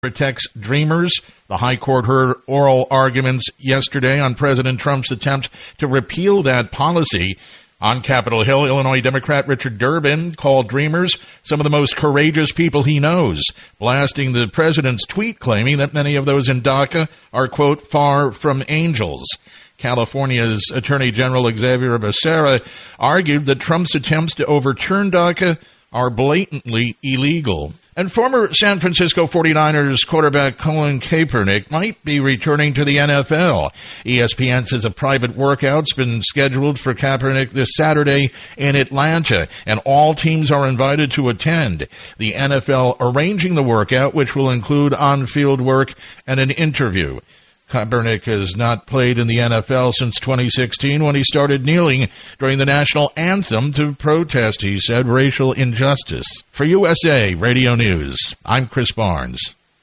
protects dreamers. The High Court heard oral arguments yesterday on President Trump's attempt to repeal that policy. On Capitol Hill, Illinois Democrat Richard Durbin called dreamers some of the most courageous people he knows, blasting the president's tweet claiming that many of those in DACA are, quote, far from angels. California's Attorney General Xavier Becerra argued that Trump's attempts to overturn DACA are blatantly illegal. And former San Francisco 49ers quarterback Colin Kaepernick might be returning to the NFL. ESPN says a private workout's been scheduled for Kaepernick this Saturday in Atlanta, and all teams are invited to attend. The NFL arranging the workout, which will include on-field work and an interview. Kaepernick has not played in the NFL since 2016 when he started kneeling during the national anthem to protest, he said, racial injustice. For USA Radio News, I'm Chris Barnes.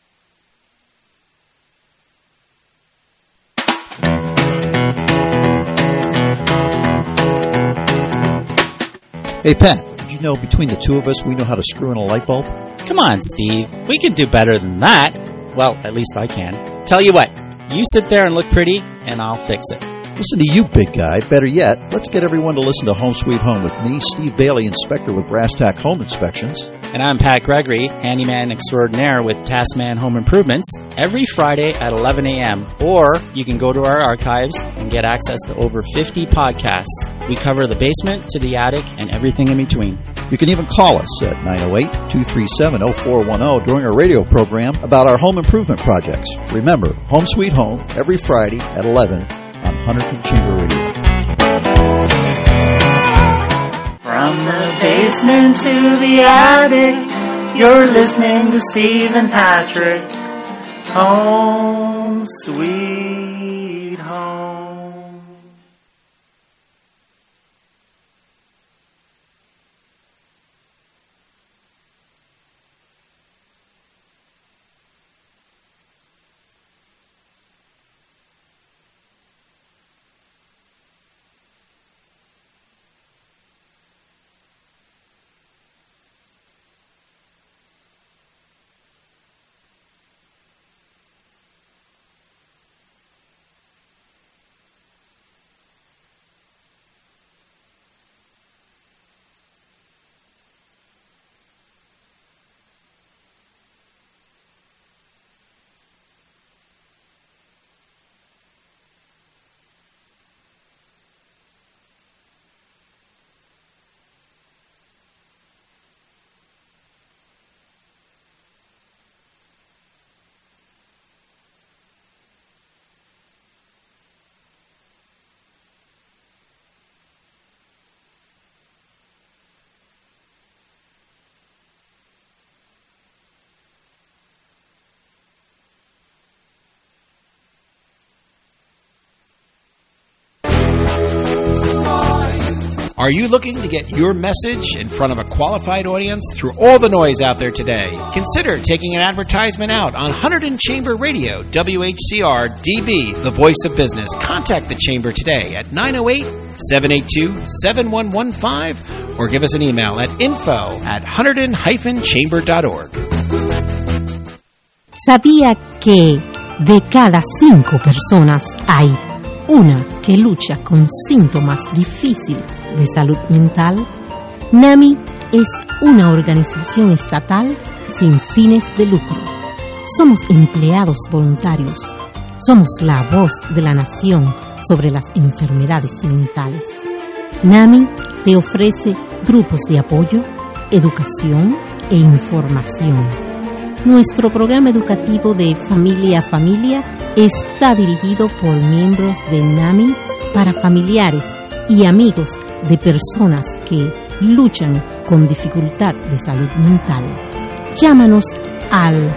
Hey, Pat, did you know between the two of us we know how to screw in a light bulb? Come on, Steve. We can do better than that. Well, at least I can. Tell you what. You sit there and look pretty, and I'll fix it. Listen to you, big guy. Better yet, let's get everyone to listen to Home Sweet Home with me, Steve Bailey, inspector with Brass Tack Home Inspections. And I'm Pat Gregory, handyman extraordinaire with Taskman Home Improvements, every Friday at 11 a.m. Or you can go to our archives and get access to over 50 podcasts. We cover the basement to the attic and everything in between. You can even call us at 908-237-0410 during our radio program about our home improvement projects. Remember, Home Sweet Home, every Friday at 11 on Hunterton Chamber Radio. From the basement to the attic, you're listening to Steve and Patrick. Home Sweet Home. Are you looking to get your message in front of a qualified audience through all the noise out there today? Consider taking an advertisement out on Hunterton Chamber Radio, WHCR DB, the voice of business. Contact the Chamber today at 908-782-7115 or give us an email at info@hunterton-chamber.org. ¿Sabía que de cada 5 personas hay una que lucha con síntomas difíciles de salud mental? NAMI es una organización estatal sin fines de lucro. Somos empleados voluntarios. Somos la voz de la nación sobre las enfermedades mentales. NAMI te ofrece grupos de apoyo, educación e información. Nuestro programa educativo de Familia a Familia está dirigido por miembros de NAMI para familiares y amigos de personas que luchan con dificultad de salud mental. Llámanos al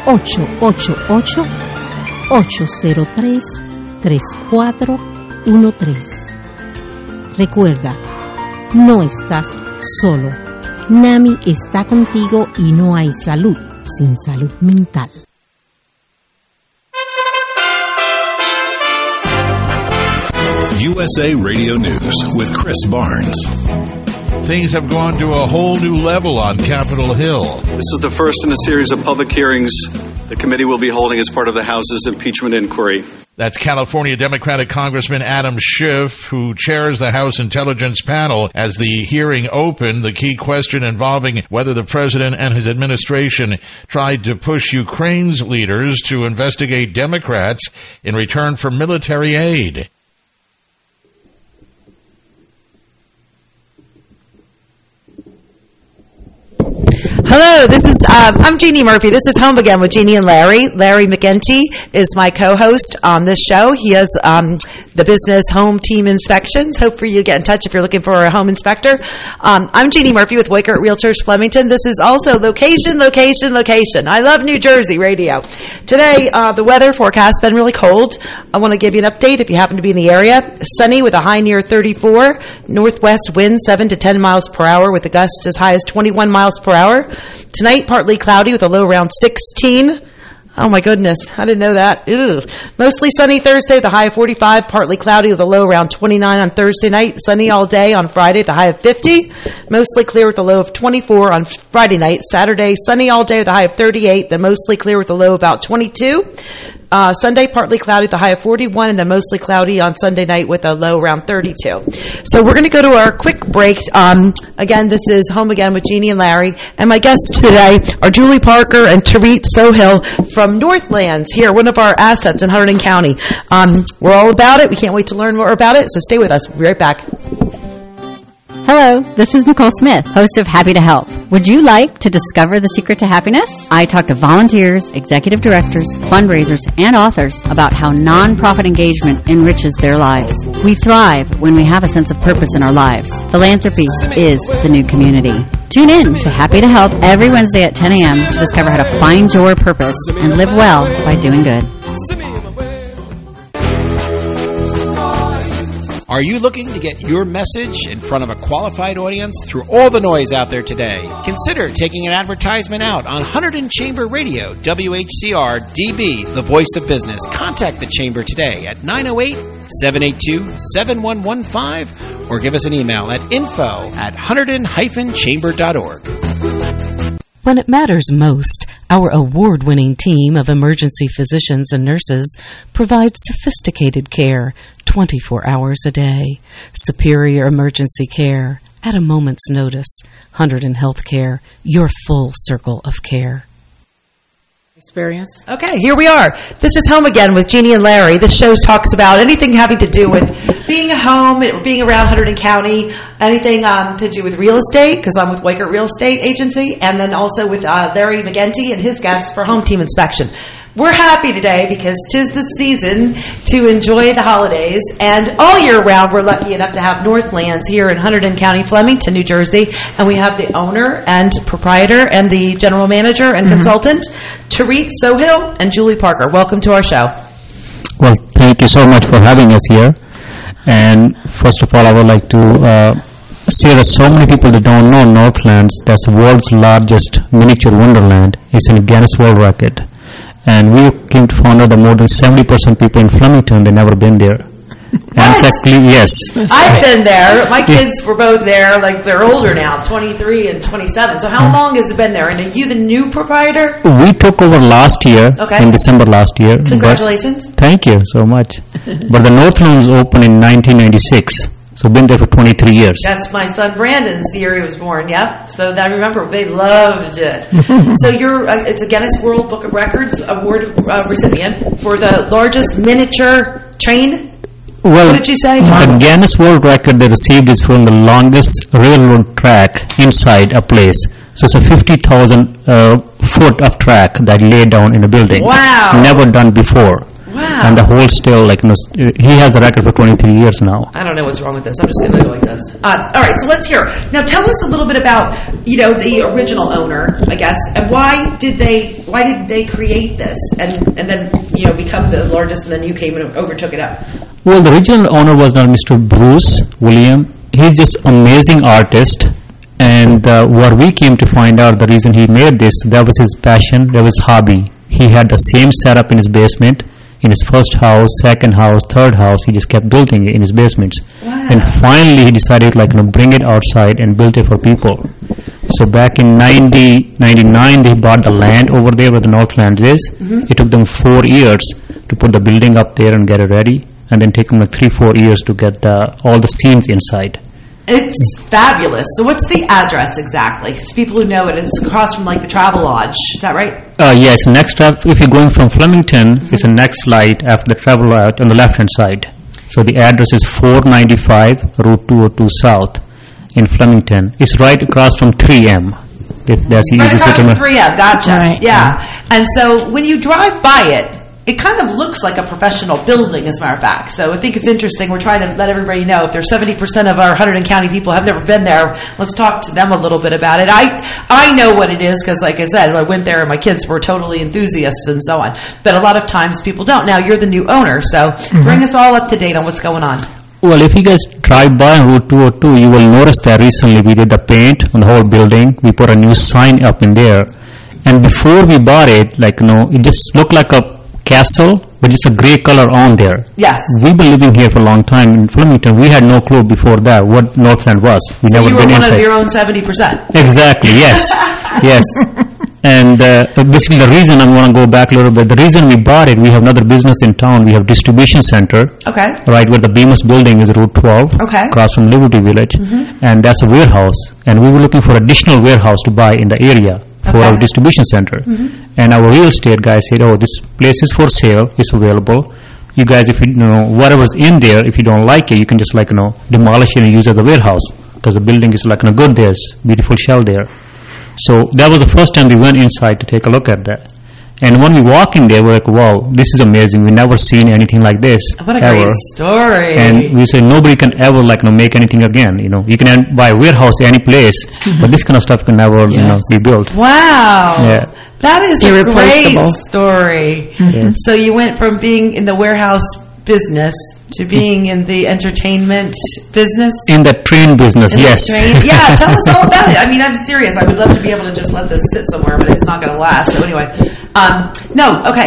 888-803-3413. Recuerda, no estás solo. NAMI está contigo y no hay salud sin salud mental. USA Radio News with Chris Barnes. things have gone to a whole new level on Capitol Hill. This is the first in a series of public hearings the committee will be holding as part of the House's impeachment inquiry. That's California Democratic Congressman Adam Schiff, who chairs the House Intelligence Panel. As the hearing opened, the key question involving whether the president and his administration tried to push Ukraine's leaders to investigate Democrats in return for military aid. Hello, I'm Jeannie Murphy. This is Home Again with Jeannie and Larry. Larry McGinty is my co-host on this show. He has the business home team inspections. Hopefully you get in touch if you're looking for a home inspector. I'm Jeannie Murphy with Weichert Realtors Flemington. This is also location. I love New Jersey radio. Today, the weather forecast has been really cold. I want to give you an update if you happen to be in the area. Sunny with a high near 34. Northwest wind 7 to 10 miles per hour with a gust as high as 21 miles per hour. Tonight, partly cloudy with a low around 16. Oh my goodness, I didn't know that. Ew. Mostly sunny Thursday, the high of 45, partly cloudy with a low around 29 on Thursday night. Sunny all day on Friday, the high of 50. Mostly clear with a low of 24 on Friday night. Saturday, sunny all day with a high of 38, then mostly clear with a low of about 22. Sunday, partly cloudy with a high of 41, and then mostly cloudy on Sunday night with a low around 32. So we're going to go to our quick break. Again, this is Home Again with Jeannie and Larry. And my guests today are Julie Parker and Tarit Sohill from Northlands here, one of our assets in Hunterdon County. We're all about it. We can't wait to learn more about it. So stay with us. We'll be right back. Hello, this is Nicole Smith, host of Happy to Help. Would you like to discover the secret to happiness? I talk to volunteers, executive directors, fundraisers, and authors about how nonprofit engagement enriches their lives. We thrive when we have a sense of purpose in our lives. Philanthropy is the new community. Tune in to Happy to Help every Wednesday at 10 a.m. to discover how to find your purpose and live well by doing good. Are you looking to get your message in front of a qualified audience through all the noise out there today? Consider taking an advertisement out on Hunterdon Chamber Radio, WHCR DB, the voice of business. Contact the Chamber today at 908-782-7115 or give us an email at info@hunterdon-chamber.org. When it matters most, our award-winning team of emergency physicians and nurses provides sophisticated care 24 hours a day. Superior emergency care at a moment's notice. Hunterdon Healthcare, your full circle of care. Experience. Okay, here we are. This is Home Again with Jeannie and Larry. This show talks about anything having to do with being at home, being around Hunterdon County, anything to do with real estate, because I'm with Weichert Real Estate Agency, and then also with Larry McGinty and his guests for home team inspection. We're happy today because 'tis the season to enjoy the holidays, and all year round we're lucky enough to have Northlands here in Hunterdon County, Flemington, New Jersey, and we have the owner and proprietor and the general manager and consultant, Tarit Sohill and Julie Parker. Welcome to our show. Well, thank you so much for having us here. And first of all, I would like to say that so many people that don't know Northlands, that's the world's largest miniature wonderland. It's in Guinness World Record. And we came to find out that more than 70% people in Flemington, they've never been there. And exactly, yes. I've been there. My kids were both there. Like, they're older now, 23 and 27. So how long has it been there? And are you the new proprietor? We took over last year, in December last year. Congratulations. Thank you so much. But the Northlands opened in 1996. So been there for 23 years. That's my son Brandon's year he was born, yep. So I remember they loved it. So you're, it's a Guinness World Book of Records award recipient for the largest miniature train? Well, what did you say? The Guinness World Record they received is from the longest railroad track inside a place. So it's a 50,000 foot of track that laid down in a building. Wow. Never done before. Wow. And the whole still, he has the record for 23 years now. I don't know what's wrong with this. I'm just going to go like this. All right, so let's hear. Now tell us a little bit about, the original owner, I guess, and why did they create this and then, become the largest, and then you came and overtook it up? Well, the original owner was Mr. Bruce William. He's just amazing artist. And what we came to find out, the reason he made this, that was his passion, that was his hobby. He had the same setup in his basement. in his first house, second house, third house. He just kept building it in his basements. Wow. And finally he decided bring it outside and build it for people. So back in 1999 they bought the land over there where the Northland is. Mm-hmm. It took them 4 years to put the building up there and get it ready, and then take them 3-4 years to get all the scenes inside. It's fabulous. So what's the address exactly? So people who know it, it's across from the Travel Lodge. Is that right? Yes, next up, if you're going from Flemington, it's the next light after the Travel Lodge on the left-hand side. So the address is 495 Route 202 South in Flemington. It's right across from 3M. If that's the easiest way to remember. 3M, gotcha. Right. Yeah. And so when you drive by it, it kind of looks like a professional building, as a matter of fact. So I think it's interesting. We're trying to let everybody know if there's 70% of our Hunterdon County people have never been there, let's talk to them a little bit about it. I know what it is because, like I said, I went there and my kids were totally enthusiasts and so on. But a lot of times people don't. Now you're the new owner, so bring us all up to date on what's going on. Well, if you guys drive by on Route 202, you will notice that recently we did the paint on the whole building. We put a new sign up in there. And before we bought it, it just looked like a castle, but it's a gray color on there. Yes. We've been living here for a long time in Flemington. We had no clue before that what Northland was. We so never you were been one inside. of your own 70%. Exactly, yes. Yes. And basically the reason I'm going to go back a little bit, the reason we bought it, we have another business in town. We have distribution center. Okay. Right where the Bemis building is, Route 12. Okay. Across from Liberty Village. Mm-hmm. And that's a warehouse. And we were looking for additional warehouse to buy in the area for our distribution center. Mm-hmm. And our real estate guy said, this place is for sale, it's available. You guys, if whatever's in there, if you don't like it, you can just demolish it and use it as a warehouse, because the building is good, there's beautiful shell there. So that was the first time we went inside to take a look at that. And when we walk in there, we're like, wow, this is amazing. We've never seen anything like this. What a ever. great story. And we say nobody can ever make anything again. You can buy a warehouse any place, but this kind of stuff can never be built. Wow. Yeah. That is a great story. Mm-hmm. So you went from being in the warehouse business to being in the entertainment business? In the train business, yes. Yeah, tell us all about it. I mean, I'm serious. I would love to be able to just let this sit somewhere, but it's not going to last. So anyway, okay.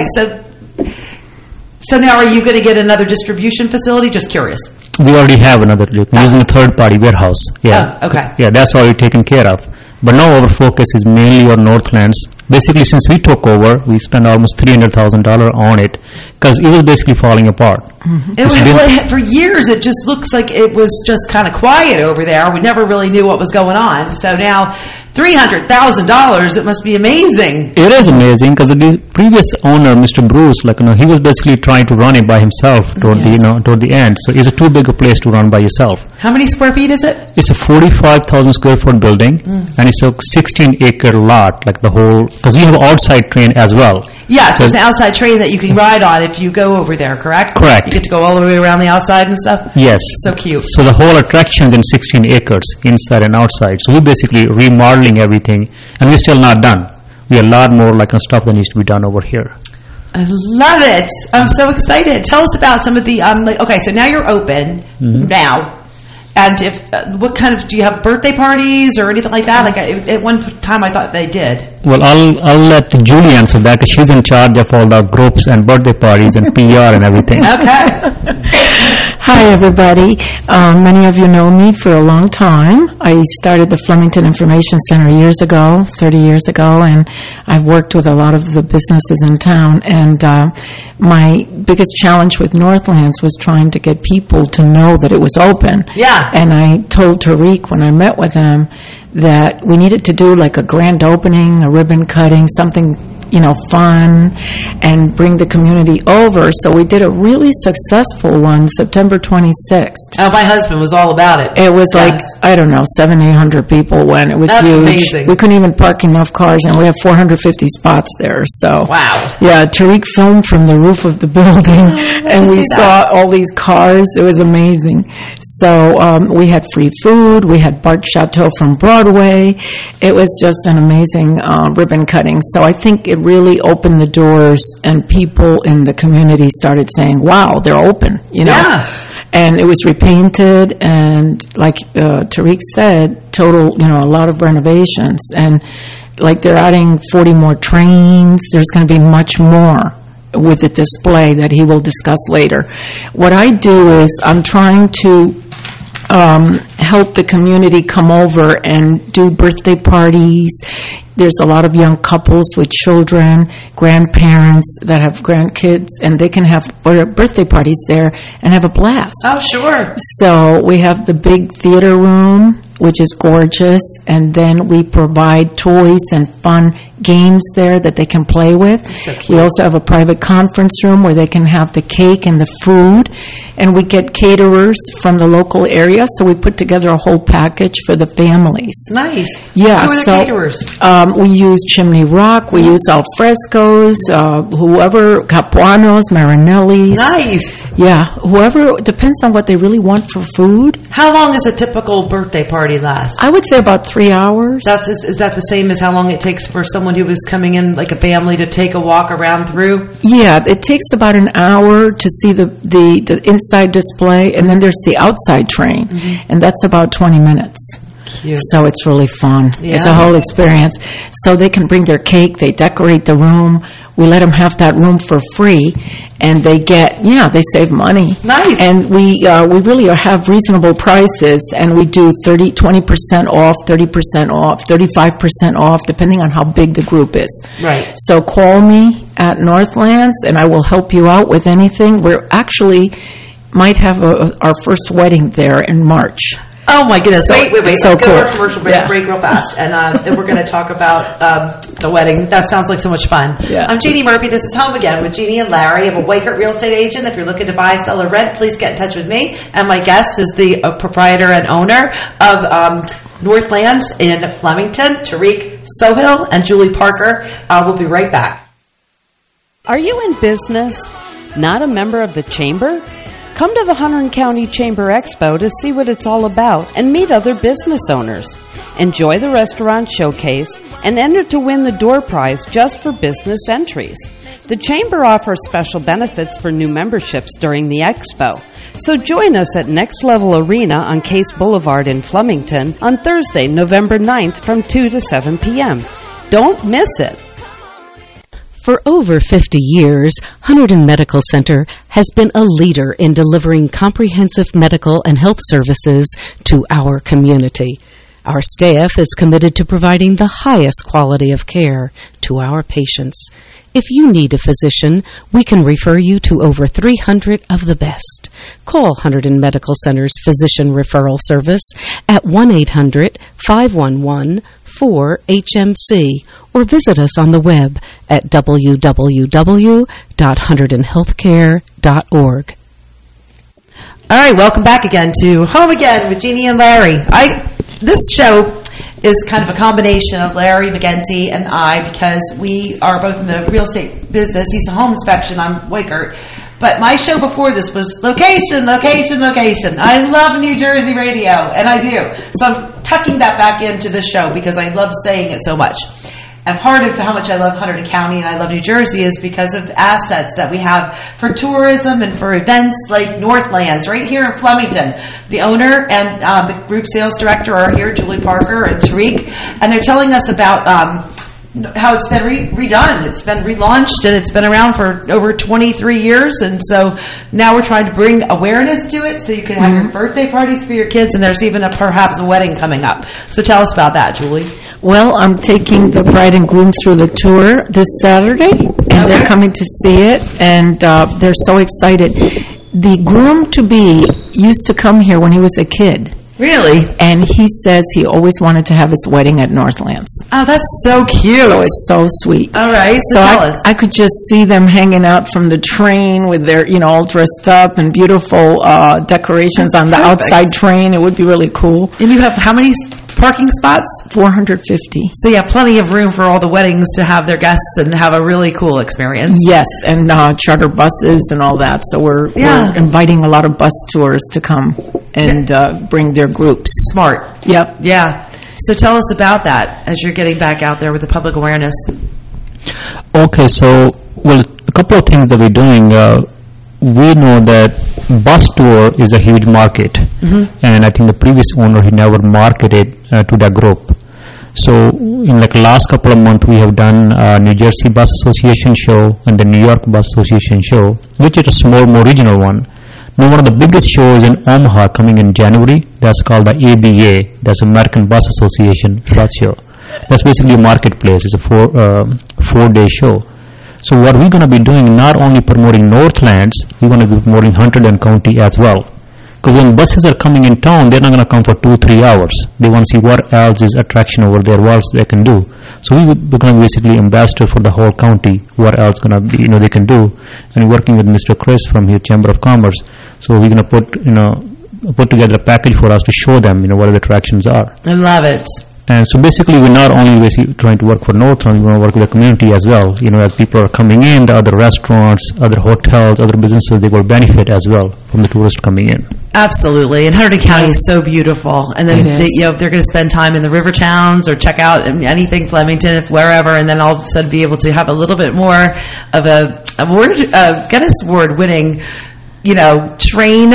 So now are you going to get another distribution facility? Just curious. We already have another. We're using a third-party warehouse. Yeah. Oh, okay. Yeah, that's already taken care of. But now our focus is mainly on Northlands. Basically, since we took over, we spent almost $300,000 on it because it was basically falling apart. Mm-hmm. For years, it just looks like it was just kind of quiet over there. We never really knew what was going on. So now, $300,000, it must be amazing. It is amazing because the previous owner, Mr. Bruce, he was basically trying to run it by himself toward the end. So it's too big a place to run by yourself. How many square feet is it? It's a 45,000 square foot building, and it's a 16-acre lot, the whole. Because we have an outside train as well. Yes, there's an outside train that you can ride on if you go over there, correct? Correct. You get to go all the way around the outside and stuff? Yes. So cute. So the whole attraction's in 16 acres, inside and outside. So we're basically remodeling everything, and we're still not done. We have a lot more stuff that needs to be done over here. I love it. I'm so excited. Tell us about some of the, okay, so now you're open, now. And what kind of, do you have birthday parties or anything like that? At one time I thought they did. Well, I'll let Julie answer that because she's in charge of all the groups and birthday parties and PR and everything. Okay. Hi, everybody. Many of you know me for a long time. I started the Flemington Information Center 30 years ago, and I've worked with a lot of the businesses in town. And my biggest challenge with Northlands was trying to get people to know that it was open. Yeah. And I told Tariq when I met with him that we needed to do a grand opening, a ribbon cutting, something fun, and bring the community over. So we did a really successful one, September 26th. Oh, my husband was all about it. It was 700-800 people went. It was huge. Amazing. We couldn't even park enough cars, and we have 450 spots there. So wow. Yeah, Tariq filmed from the roof of the building, and we saw all these cars. It was amazing. So we had free food. We had Bart Chateau from Broadway. It was just an amazing ribbon cutting. So I think it really opened the doors, and people in the community started saying, wow, they're open, Yeah. And it was repainted, and like Tariq said, a lot of renovations. And they're adding 40 more trains. There's going to be much more with the display that he will discuss later. What I do is I'm trying to help the community come over and do birthday parties. There's a lot of young couples with children, grandparents that have grandkids, and they can have birthday parties there and have a blast. Oh, sure. So we have the big theater room, which is gorgeous, and then we provide toys and fun games there that they can play with. So cute. We also have a private conference room where they can have the cake and the food, and we get caterers from the local area, so we put together a whole package for the families. Nice. Yeah. Who are the caterers? We use Chimney Rock, we use al frescos, whoever, Capuanos, Marinellis. Nice. Yeah, whoever, depends on what they really want for food. How long does a typical birthday party last? I would say about 3 hours. Is that the same as how long it takes for someone who is coming in, like a family, to take a walk around through? Yeah, it takes about an hour to see the inside display, and then there's the outside train, and that's about 20 minutes. Cute. So it's really fun. Yeah. It's a whole experience. So they can bring their cake, they decorate the room, we let them have that room for free, and they save money. Nice. And we really have reasonable prices, and we do 20% off, 30% off, 35% off, depending on how big the group is. Right. So call me at Northlands, and I will help you out with anything. We're actually might have our first wedding there in March. Oh, my goodness. So, wait. So Let's go cool. to our commercial break real fast, and then we're going to talk about the wedding. That sounds like so much fun. Yeah. I'm Jeannie Murphy. This is Home Again with Jeannie and Larry. I'm a Weichert real estate agent. If you're looking to buy, sell, or rent, please get in touch with me. And my guest is the proprietor and owner of Northlands in Flemington, Tariq Sohail and Julie Parker. We'll be right back. Are you in business? Not a member of the Chamber? Come to the Hunterdon County Chamber Expo to see what it's all about and meet other business owners. Enjoy the restaurant showcase and enter to win the door prize just for business entries. The Chamber offers special benefits for new memberships during the expo. So join us at Next Level Arena on Case Boulevard in Flemington on Thursday, November 9th from 2 to 7 p.m. Don't miss it. For over 50 years, Hunterdon Medical Center has been a leader in delivering comprehensive medical and health services to our community. Our staff is committed to providing the highest quality of care to our patients. If you need a physician, we can refer you to over 300 of the best. Call Hunterdon Medical Center's Physician Referral Service at 1-800-511-4HMC or visit us on the web at www.hunterdonhealthcare.org. All right, welcome back again to Home Again with Jeannie and Larry. This show is kind of a combination of Larry McGinty and I, because we are both in the real estate business. He's a home inspection, I'm Weichert. But my show before this was location, location, location. I love New Jersey radio, and I do. So I'm tucking that back into this show because I love saying it so much. And part of how much I love Hunterdon County and I love New Jersey is because of assets that we have for tourism and for events like Northlands right here in Flemington. The owner and the group sales director are here, Julie Parker and Tariq, and they're telling us about how it's been redone. It's been relaunched, and it's been around for over 23 years. And so now we're trying to bring awareness to it so you can have your birthday parties for your kids, and there's even perhaps a wedding coming up. So tell us about that, Julie. Well, I'm taking the bride and groom through the tour this Saturday, and they're coming to see it, and they're so excited. The groom-to-be used to come here when he was a kid. Really? And he says he always wanted to have his wedding at Northlands. Oh, that's so cute. So it's so sweet. All right, so tell us. I could just see them hanging out from the train with their, all dressed up and beautiful decorations on the outside train. It would be really cool. And you have how many parking spots? 450. So you have plenty of room for all the weddings to have their guests and have a really cool experience. Yes, and charter buses and all that. So we're inviting a lot of bus tours to come and bring their groups. Smart. Yep. Yeah. So tell us about that as you're getting back out there with the public awareness. Okay, so, a couple of things that we're doing. We know that bus tour is a huge market, and I think the previous owner, he never marketed to that group. So in like last couple of months, we have done New Jersey Bus Association show and the New York Bus Association show, which is a small, more regional one. Now one of the biggest shows in Omaha coming in January, that's called the ABA, that's American Bus Association bus show. That's basically a marketplace. It's a four-day show. So what we're going to be doing, not only promoting Northlands, we're going to be promoting Hunterdon County as well. Because when buses are coming in town, they're not going to come for 2-3 hours. They want to see what else is attraction over there, what else they can do. So we're going to basically ambassador for the whole county, what else going to be, they can do. And working with Mr. Chris from here, Chamber of Commerce. So we're going to put together a package for us to show them, what the attractions are. I love it. And so basically, we're not only basically trying to work for Northland, we want to work with the community as well. As people are coming in, the other restaurants, other hotels, other businesses, they will benefit as well from the tourists coming in. Absolutely. And Hunterdon County is so beautiful. And then, if they're going to spend time in the river towns or check out anything, Flemington, wherever, and then all of a sudden be able to have a little bit more of a Guinness Award-winning, train.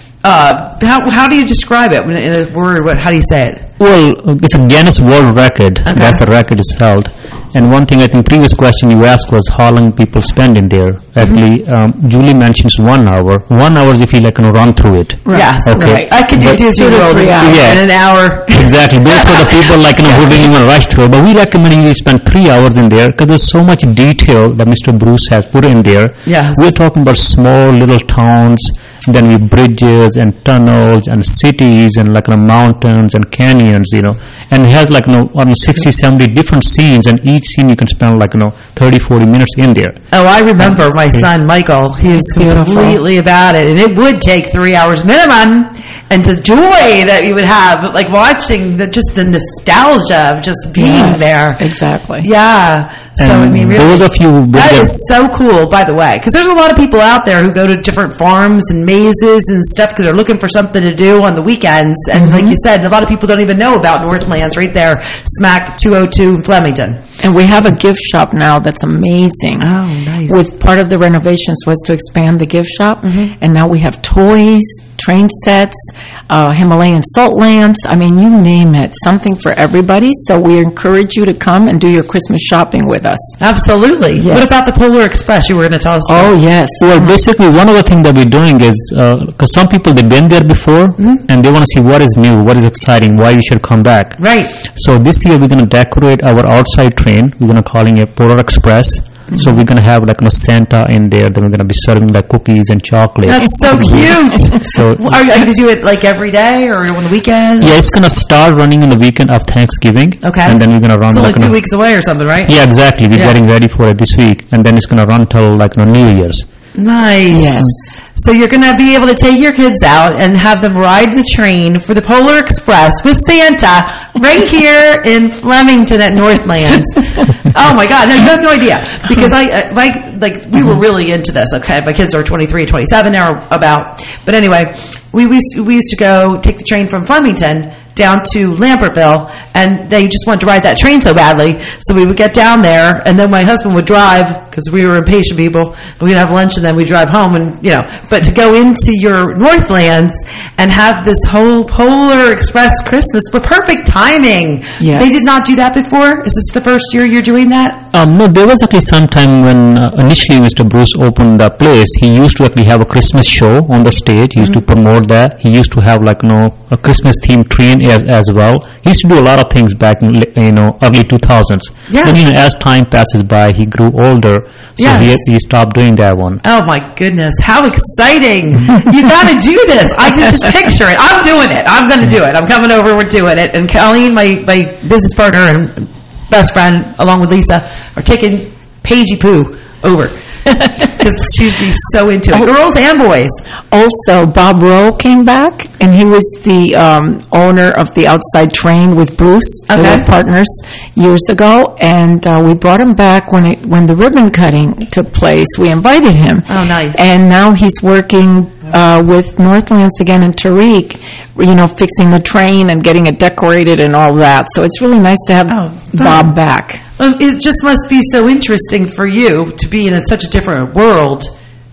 How do you describe it in a word? How do you say it? Well, it's a Guinness World Record. Okay. That's the record is held. And one thing I think previous question you asked was how long people spend in there. Actually, Julie mentions 1 hour. 1 hour is if you run through it. Right. Yes, okay. Right. I could do Disney World in an hour. Exactly. Those are the people who really want to rush through. But we recommend you spend 3 hours in there because there's so much detail that Mr. Bruce has put in there. Yeah. We're talking about small little towns. Then we bridges and tunnels and cities and mountains and canyons, and it has 60, 70 different scenes, and each scene you can spend 30, 40 minutes in there. Oh, I remember my son Michael. He was completely about it, and it would take 3 hours minimum. And the joy that you would have, watching the nostalgia of just being there. Exactly. Yeah. So really, those of you that is so cool, by the way, because there's a lot of people out there who go to different farms and mazes and stuff because they're looking for something to do on the weekends. And like you said, a lot of people don't even know about Northlands right there, smack 202 in Flemington. And we have a gift shop now that's amazing. Oh, nice. With part of the renovations was to expand the gift shop, and now we have toys, train sets, Himalayan salt lamps. I mean, you name it, something for everybody. So we encourage you to come and do your Christmas shopping with us. Absolutely. Yes. What about the Polar Express? You were going to tell us about. Oh, yes. Well, basically, one of the things that we're doing is, because some people, they've been there before, and they want to see what is new, what is exciting, why you should come back. Right. So this year, we're going to decorate our outside train. We're going to call it a Polar Express. So we're going to have Santa in there. Then we're going to be serving cookies and chocolate. That's so cute. So are you going to do it every day or on the weekend? Yeah, it's going to start running on the weekend of Thanksgiving. Okay. And then we're going to run. It's only 2 weeks away or something, right? Yeah, exactly. We're getting ready for it this week, and then it's going to run till New Year's. Nice. Yes. So you're going to be able to take your kids out and have them ride the train for the Polar Express with Santa right here in Flemington at Northlands. Oh my God! No, you have no idea because we were really into this. Okay, my kids are 23, 27 now about. But anyway, we used to go take the train from Flemington down to Lambertville, and they just wanted to ride that train so badly. So we would get down there, and then my husband would drive because we were impatient people. We'd have lunch, and then we'd drive home, and But to go into your Northlands and have this whole Polar Express Christmas, but perfect timing. Yes. They did not do that before. Is this the first year you're doing that? No, there was actually some time when initially Mr. Bruce opened the place. He used to actually have a Christmas show on the stage. He used to promote that. He used to have a Christmas themed train as well. He used to do a lot of things back in early 2000s. Yeah. But as time passes by, he grew older, so he stopped doing that one. Oh my goodness, how exciting! You got to do this. I can just picture it. I'm doing it. I'm going to do it. I'm coming over. We're doing it. And Colleen, my business partner and best friend, along with Lisa, are taking Paigey Poo over. Because she'd be so into it. Girls and boys. Also, Bob Rowe came back, and he was the owner of the Outside Train with Bruce. Okay. They were partners years ago, and we brought him back when the ribbon cutting took place. We invited him. Oh, nice. And now he's working with Northlands again in Tariq, fixing the train and getting it decorated and all that. So it's really nice to have Bob back. It just must be so interesting for you to be in such a different world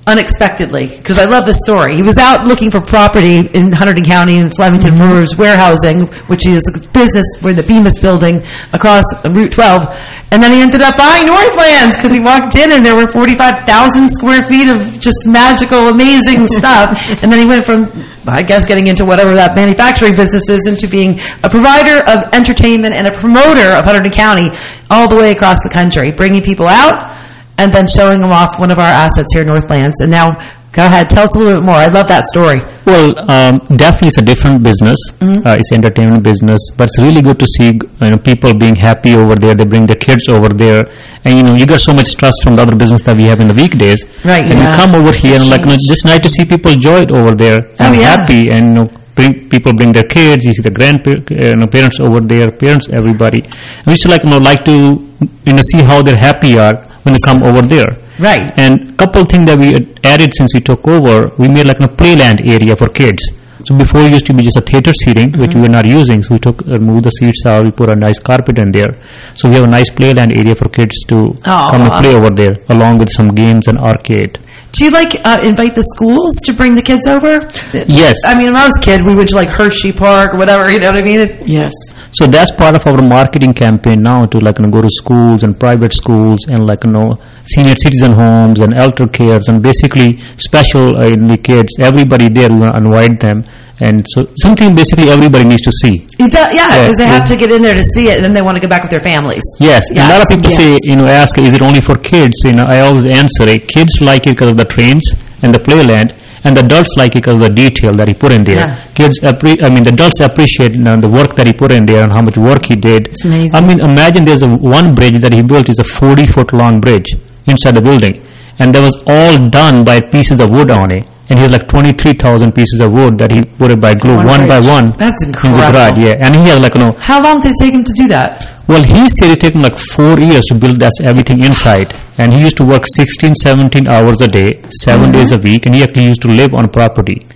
unexpectedly, because I love the story. He was out looking for property in Hunterdon County in Flemington for his warehousing, which is a business for the Bemis building across Route 12. And then he ended up buying Northlands because he walked in and there were 45,000 square feet of just magical, amazing stuff. And then he went from, I guess, getting into whatever that manufacturing business is into being a provider of entertainment and a promoter of Hunterdon County all the way across the country, bringing people out and then showing them off one of our assets here, Northlands. And now, go ahead, tell us a little bit more. I love that story. Well, definitely it's a different business. It's entertainment business, but it's really good to see people being happy over there. They bring their kids over there, and you get so much trust from the other business that we have in the weekdays. Right. And you come over here and just nice to see people enjoy it over there and happy, and people bring their kids. You see the grandparents over there, parents, everybody. And we should like to see how they're happy are when they come over there. Right. And a couple things that we added since we took over, we made like a playland area for kids. So before it used to be just a theater seating, which we were not using. So we removed the seats out, we put a nice carpet in there. So we have a nice playland area for kids to come and play over there, along with some games and arcade. Do you invite the schools to bring the kids over? Yes. I mean, when I was a kid, we went to like Hershey Park or whatever, you know what I mean? Yes. So that's part of our marketing campaign now to go to schools and private schools and senior citizen homes and elder cares and basically special in the kids. Everybody there, we want to invite them. And so something basically everybody needs to see. Because they have to get in there to see it, and then they want to go back with their families. Yes. A lot of people say, ask, is it only for kids? I always answer, kids like it because of the trains and the playland, and the adults like it because of the detail that he put in there. Yeah. The adults appreciate the work that he put in there and how much work he did. It's amazing. Imagine there's one bridge that he built is a 40-foot long bridge inside the building, and that was all done by pieces of wood on it. And he has 23,000 pieces of wood that he put it by glue, one by one. That's incredible. In the garage, and he has How long did it take him to do that? Well, he said it took him 4 years to build everything inside. And he used to work 16, 17 hours a day, 7 days a week, and he actually used to live on property.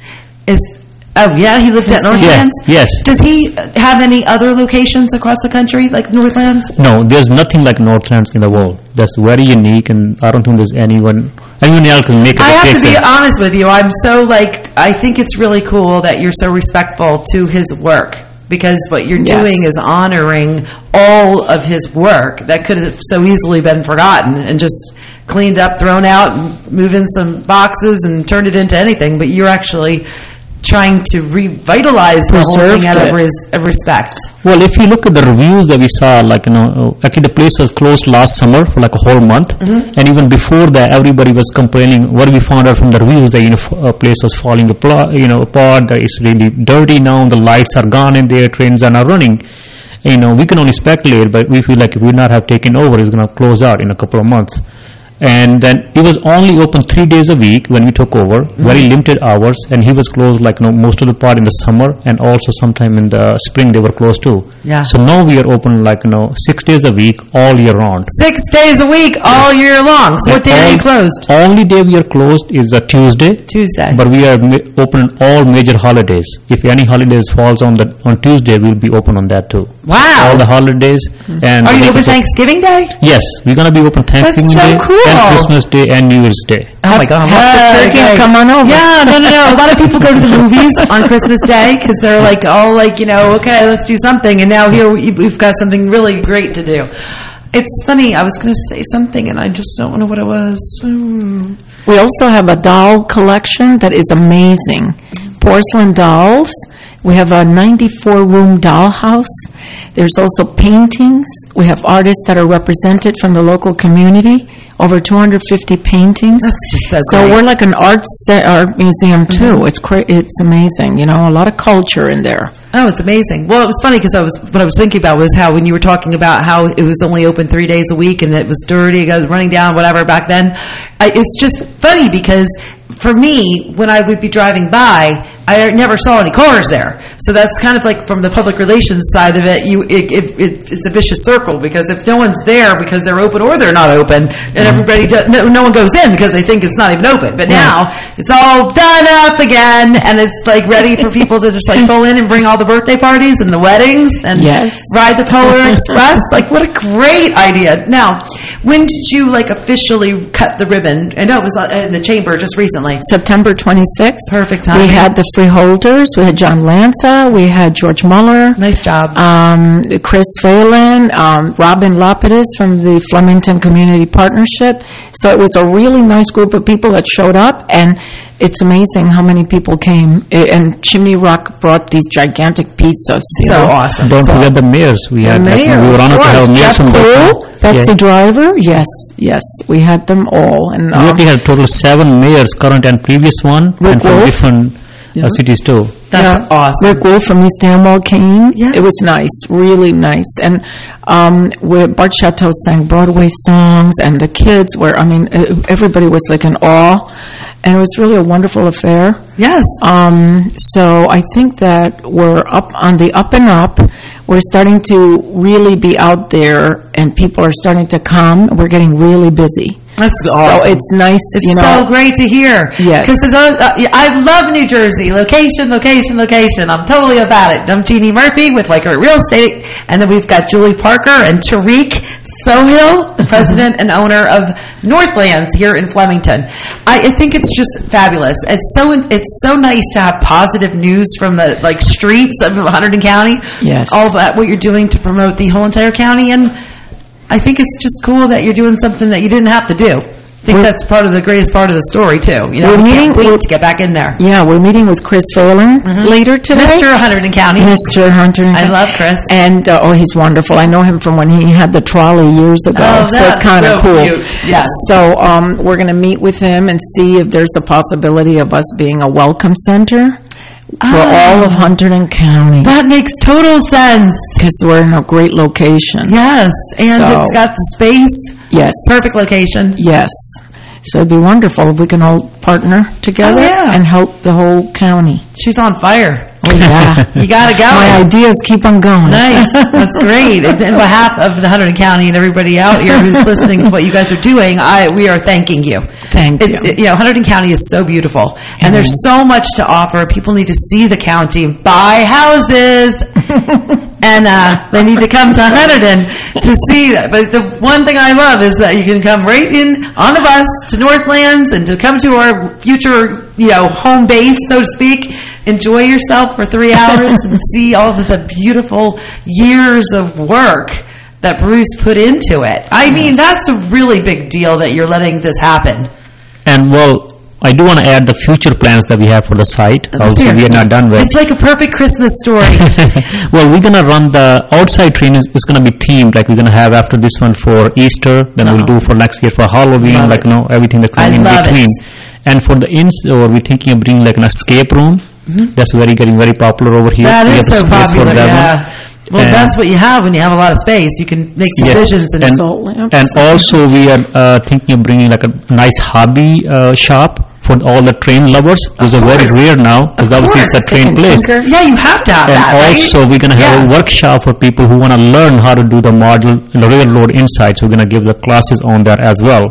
He lived at Northlands? Yes. Does he have any other locations across the country like Northlands? No, there's nothing like Northlands in the world. That's very unique, and I don't think there's anyone else can make it. I have to be honest with you. I'm so I think it's really cool that you're so respectful to his work, because what you're doing is honoring all of his work that could have so easily been forgotten and just cleaned up, thrown out, and move in some boxes and turned it into anything. But you're actually trying to revitalize the whole thing out of respect. Well, if you look at the reviews that we saw, actually the place was closed last summer for a whole month, and even before that, everybody was complaining. What we found out from the reviews that a place was falling apart, that it's really dirty now, the lights are gone in there, trains are not running. We can only speculate, but we feel like if we not have taken over, it's going to close out in a couple of months. And then it was only open 3 days a week when we took over, very limited hours, and he was closed most of the part in the summer, and also sometime in the spring they were closed too. Yeah. So now we are open 6 days a week all year round. 6 days a week all year long. So what day are you closed? Only day we are closed is a Tuesday. Tuesday. But we are open on all major holidays. If any holidays falls on Tuesday, we'll be open on that too. Wow. So all the holidays. And are you open Thanksgiving Day? Yes, we're going to be open Thanksgiving Day. That's so cool. And Christmas Day and New Year's Day. Oh my God! Come on over. Yeah, no. A lot of people go to the movies on Christmas Day because they're okay, let's do something. And now here we've got something really great to do. It's funny. I was going to say something, and I just don't know what it was. We also have a doll collection that is amazing. Porcelain dolls. We have a 94-room dollhouse. There's also paintings. We have artists that are represented from the local community. Over 250 paintings. That's just so great. We're like an art museum too. It's amazing. A lot of culture in there. Oh, it's amazing. Well, it was funny because what I was thinking about was how when you were talking about how it was only open 3 days a week and it was dirty, it was running down, whatever back then. It's just funny because for me, when I would be driving by, I never saw any cars there. So that's kind of like from the public relations side of it, it's a vicious circle, because if no one's there because they're open or they're not open, and everybody no one goes in because they think it's not even open. But now it's all done up again, and it's like ready for people to just like pull in and bring all the birthday parties and the weddings and ride the Polar Express. Like, what a great idea. Now, when did you like officially cut the ribbon? I know it was in the chamber just recently. September 26th. Perfect time. We had the freeholders. We had John Lanza. We had George Muller. Nice job. Chris Phelan, Robin Lapidus from the Flemington Community Partnership. So it was a really nice group of people that showed up, and it's amazing how many people came. And Chimney Rock brought these gigantic pizzas. So awesome. Don't forget the mayors. We had we were honored to have mayors from that's the driver. Yes, we had them all. And we already had total 7 mayors, current and previous one, and from different cities too. That's awesome. Rick Wolf from East Amwell came. Yeah. It was nice, really nice. And Bart Chateau sang Broadway songs, and the kids were, everybody was like in awe. And it was really a wonderful affair. Yes. So I think that we're up on the up and up. We're starting to really be out there, and people are starting to come. We're getting really busy. That's awesome. So it's nice, It's so great to hear. Yes. Because I love New Jersey. Location. I'm totally about it. I'm Jeannie Murphy with Weichert Real Estate. And then we've got Julie Parker and Tariq Sohail, the president and owner of Northlands here in Flemington. I think it's just fabulous. It's so nice to have positive news from the streets of Hunterdon County. Yes. All about what you're doing to promote the whole entire county, and I think it's just cool that you're doing something that you didn't have to do. I think that's part of the greatest part of the story, too. We can't wait to get back in there. Yeah, we're meeting with Chris Phelan later today. Mr. Hunterdon County. Mr. Hunterdon County. I love Chris. And, he's wonderful. I know him from when he had the trolley years ago. So it's kind of cool. Cute. Yes. So we're going to meet with him and see if there's a possibility of us being a welcome center for all of Hunterdon County. That makes total sense. Because we're in a great location. Yes, and it's got the space. Yes. Perfect location. Yes. So it'd be wonderful if we can all partner together and help the whole county. She's on fire. Oh, yeah. You got to go. My ideas keep on going. Nice. That's great. And on behalf of the Hunterdon County and everybody out here who's listening to what you guys are doing, we are thanking you. Thank you. Hunterdon County is so beautiful, and there's so much to offer. People need to see the county, buy houses, and they need to come to Hunterdon to see that. But the one thing I love is that you can come right in on the bus to Northlands and to come to our future, home base, so to speak. Enjoy yourself for 3 hours and see all of the beautiful years of work that Bruce put into it. I mean, that's a really big deal that you're letting this happen. And, I do want to add the future plans that we have for the site. Also, we are not done with. It's like a perfect Christmas story. We're going to run the outside train is going to be themed. Like we're going to have after this one for Easter, then we'll do for next year for Halloween, everything that's in between. And for the we're thinking of bringing an escape room. That's getting very popular over here. That is so popular, Well, that's what you have when you have a lot of space. You can make decisions and also we are thinking of bringing a nice hobby shop for all the train lovers. Those are very rare now because obviously it's a train place. Yeah, you have to have that. And also we're going to have a workshop for people who want to learn how to do the railroad inside. So we're going to give the classes on that as well,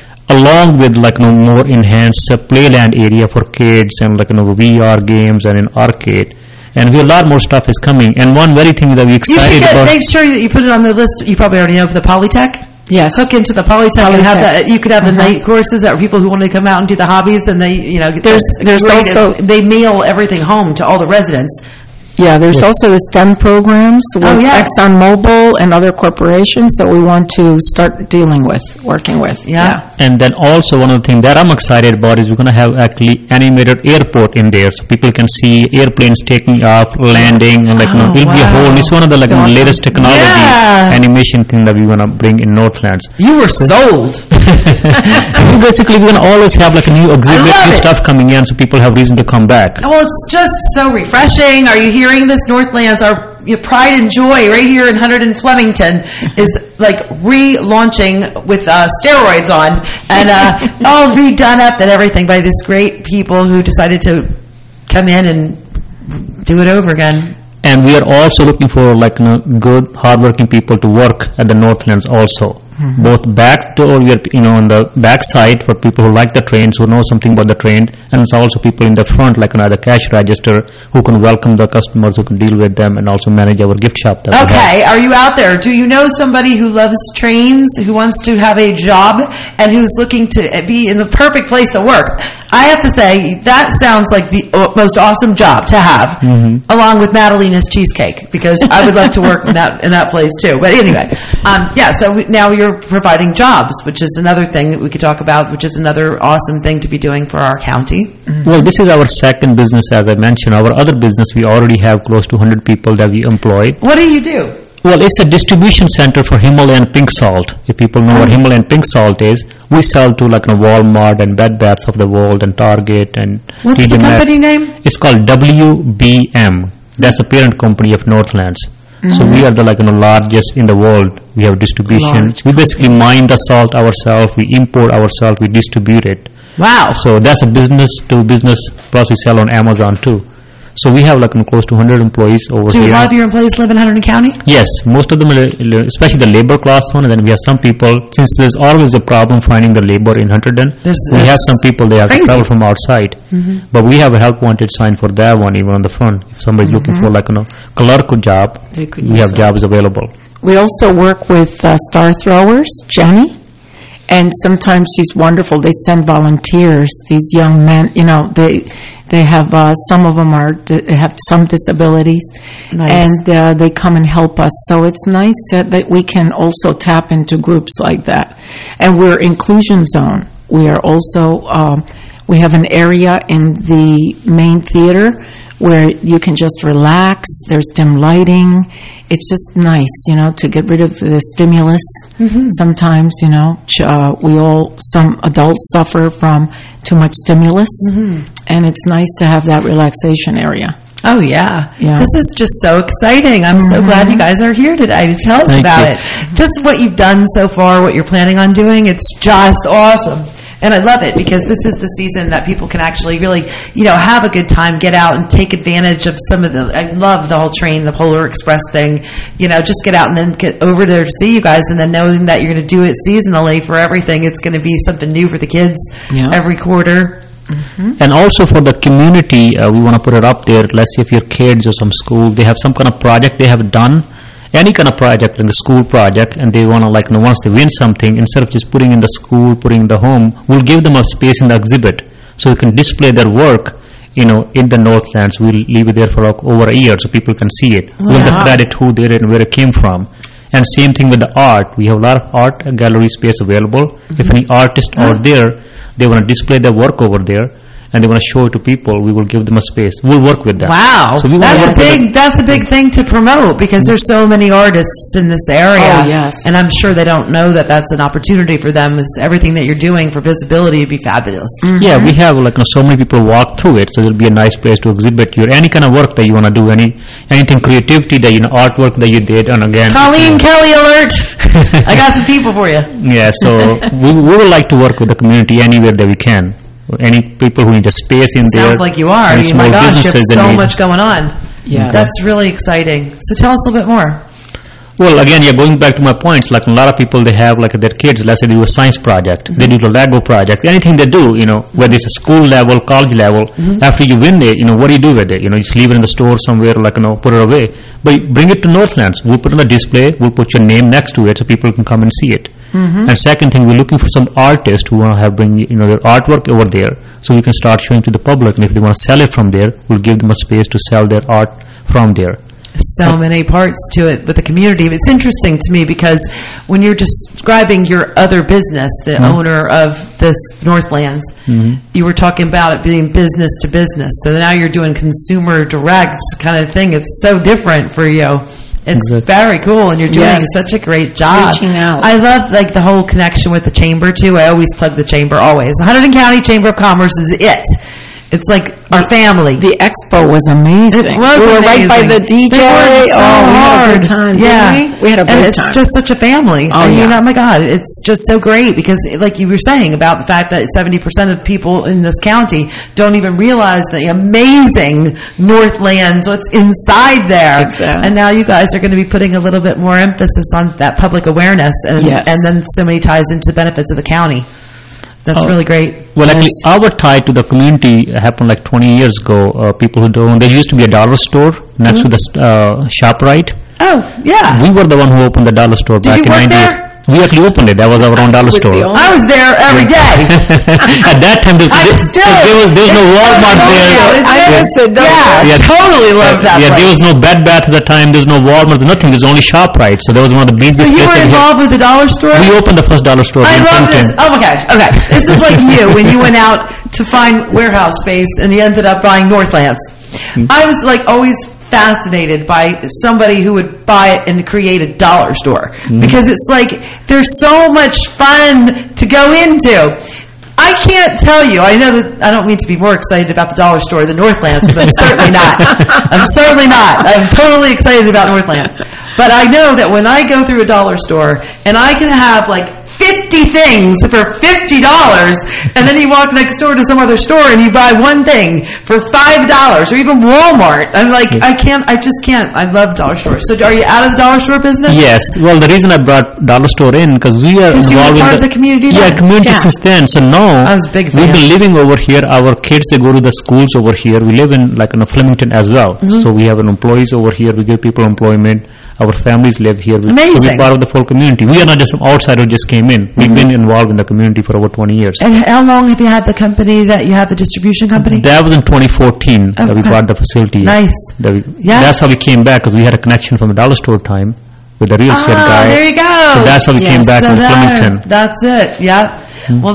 along with more enhanced playland area for kids and VR games and an arcade. And a lot more stuff is coming. And one very thing that we're excited about. Make sure that you put it on the list. You probably already know the Polytech. Yes. Hook into the Polytech and have that. You could have the night courses that are people who want to come out and do the hobbies, and they, there's also they mail everything home to all the residents. Yeah, there's also the STEM programs with ExxonMobil and other corporations that we want to start working with. Yeah. And then also one of the things that I'm excited about is we're going to have actually animated airport in there, so people can see airplanes taking off, landing, and it'll be a whole. It's one of the latest technology animation thing that we want to bring in Northlands. You were sold. Basically, we're going to always have a new exhibit, new stuff coming in, so people have reason to come back. Oh, it's just so refreshing. Are you hearing this? Northlands, our pride and joy right here in Hunterdon Flemington is relaunching with steroids on and all redone up and everything by these great people who decided to come in and do it over again. And we are also looking for good, hardworking people to work at the Northlands also. Mm-hmm. Both back door, we are on the back side for people who like the trains, who know something about the train, and it's also people in the front, like the cash register, who can welcome the customers, who can deal with them, and also manage our gift shop. Okay, are you out there? Do you know somebody who loves trains, who wants to have a job, and who's looking to be in the perfect place to work? I have to say, that sounds like the most awesome job to have, along with Madalena's Cheesecake, because I would love to work in that place too. But anyway, so now you're providing jobs, which is another thing that we could talk about, which is another awesome thing to be doing for our county. Well, this is our second business, as I mentioned. Our other business, we already have close to 100 people that we employ. What do you do? Well, it's a distribution center for Himalayan pink salt. If people know what Himalayan pink salt is, we sell to Walmart and Bed Baths of the world and Target and What's the company name? It's called WBM. That's the parent company of Northlands. So we are the largest in the world. We have distribution. We basically mine the salt ourselves. We import ourselves. We distribute it. Wow. So that's a business to business. Plus we sell on Amazon too. So we have close to 100 employees over here. Do a lot of your employees live in Hunterdon County? Yes, most of them, especially the labor class one, and then we have some people, since there's always a problem finding the labor in Hunterdon, we have some people, they have to travel from outside. But we have a help wanted sign for that one, even on the front. If somebody's looking for clerk job, we have jobs available. We also work with Star Throwers, Jenny. And sometimes she's wonderful. They send volunteers. These young men, they have some of them have some disabilities, and they come and help us. So it's nice that we can also tap into groups like that. And we're inclusion zone. We are also we have an area in the main theater where you can just relax. There's dim lighting. It's just nice, to get rid of the stimulus. Sometimes, some adults suffer from too much stimulus, and it's nice to have that relaxation area. Oh, yeah. This is just so exciting. I'm so glad you guys are here today to tell us about it. Just what you've done so far, what you're planning on doing, it's just awesome. And I love it because this is the season that people can actually really, have a good time, get out and take advantage of some of I love the whole train, the Polar Express thing, just get out and then get over there to see you guys, and then knowing that you're going to do it seasonally for everything. It's going to be something new for the kids every quarter. And also for the community, we want to put it up there. Let's say if your kids or some school, they have some kind of project they have done, any kind of project, like a school project, and they want to once they win something, instead of just putting in the school, putting in the home, we'll give them a space in the exhibit so we can display their work, in the Northlands. We'll leave it there for over a year so people can see it. With the credit, who did it and where it came from. And same thing with the art. We have a lot of art gallery space available. If any artist out there, they want to display their work over there, and they want to show it to people, we will give them a space. We'll work with them. Wow. So that's a big thing to promote, because there's so many artists in this area. Oh, yes. And I'm sure they don't know that that's an opportunity for them. Everything that you're doing for visibility would be fabulous. Yeah, we have so many people walk through it, so it'll be a nice place to exhibit your any kind of work that you want to do, anything creativity that artwork that you did, and again. Colleen Kelly alert! I got some people for you. Yeah, so we would like to work with the community anywhere that we can. Any people who need a space in there. Sounds like you are. My gosh, you have so much going on. Yeah, that's really exciting. So tell us a little bit more. Well, again, going back to my points, a lot of people, they have their kids, let's say they do a science project, they do a Lego project, anything they do, whether it's a school level, college level, after you win it, what do you do with it? You just leave it in the store somewhere, put it away. But bring it to Northlands. We'll put it on the display, we'll put your name next to it so people can come and see it. And second thing, we're looking for some artists who want to bring their artwork over there, so we can start showing to the public, and if they want to sell it from there, we'll give them a space to sell their art from there. So many parts to it with the community. It's interesting to me because when you're describing your other business, the owner of this Northlands, you were talking about it being business to business. So now you're doing consumer direct kind of thing. It's so different for you. It's very cool, and you're doing such a great job. Reaching out. I love the whole connection with the chamber too. I always plug the chamber always. The Hunterdon County Chamber of Commerce is it. It's like our family. The expo was amazing. It was we were amazing. right by the DJ. We worked so we had a good time. Yeah, Didn't we? We had a and good it's time. just such a family. Oh, I mean, yeah. oh my God, it's just so great because, like you were saying about the fact that 70% of people in this county don't even realize the amazing Northlands, what's inside there. Exactly. And now you guys are going to be putting a little bit more emphasis on that public awareness, and Yes. and then so many ties into benefits of the county. That's really great. Well, actually, our tie to the community happened like 20 years ago. People who don't, there used to be a dollar store next to the ShopRite. Oh, yeah. We were the one who opened the dollar store back you in work 98. there? We actually opened it. That was our own dollar store. I was there every day. At that time, there was no Walmart there. I miss it. Yeah, totally love that Yeah, place. there was no Bed Bath at the time. There's no Walmart. Nothing. There's only ShopRite. So that was one of the busiest So you places. were involved with the dollar store? We opened the first dollar store I in love this. Kempton. Oh my gosh. Okay. This is like you when you went out to find warehouse space and you ended up buying Northlands. I was like always fascinated by somebody who would buy it and create a dollar store because it's like there's so much fun to go into. I can't tell you. I know that I don't mean to be more excited about the dollar store than Northlands because I'm certainly not. I'm certainly not. I'm totally excited about Northlands. But I know that when I go through a dollar store and I can have like 50 things for $50 and then you walk next door to some other store and you buy one thing for $5 or even Walmart. I'm like, I just can't. I love dollar stores. So are you out of the dollar store business? Yes. Well, the reason I brought dollar store in because we are Because you were involved part in of the community Yeah, then? community Yeah. since then. So now I was a big fan. we've been living over here. Our kids, they go to the schools over here. We live in like in Flemington as well. So we have an employees over here. We give people employment. Our families live here. So Amazing. we're part of the full community. We are not just some outsider who just came in. We've been involved in the community for over 20 years. And how long have you had the company that you have the distribution company? That was in 2014 that we Okay. bought the facility. Nice. Yeah. That's how we came back because we had a connection from the dollar store time with the real estate guy. There you go. So that's how we came back So from Flemington. That's it. Yeah. Well,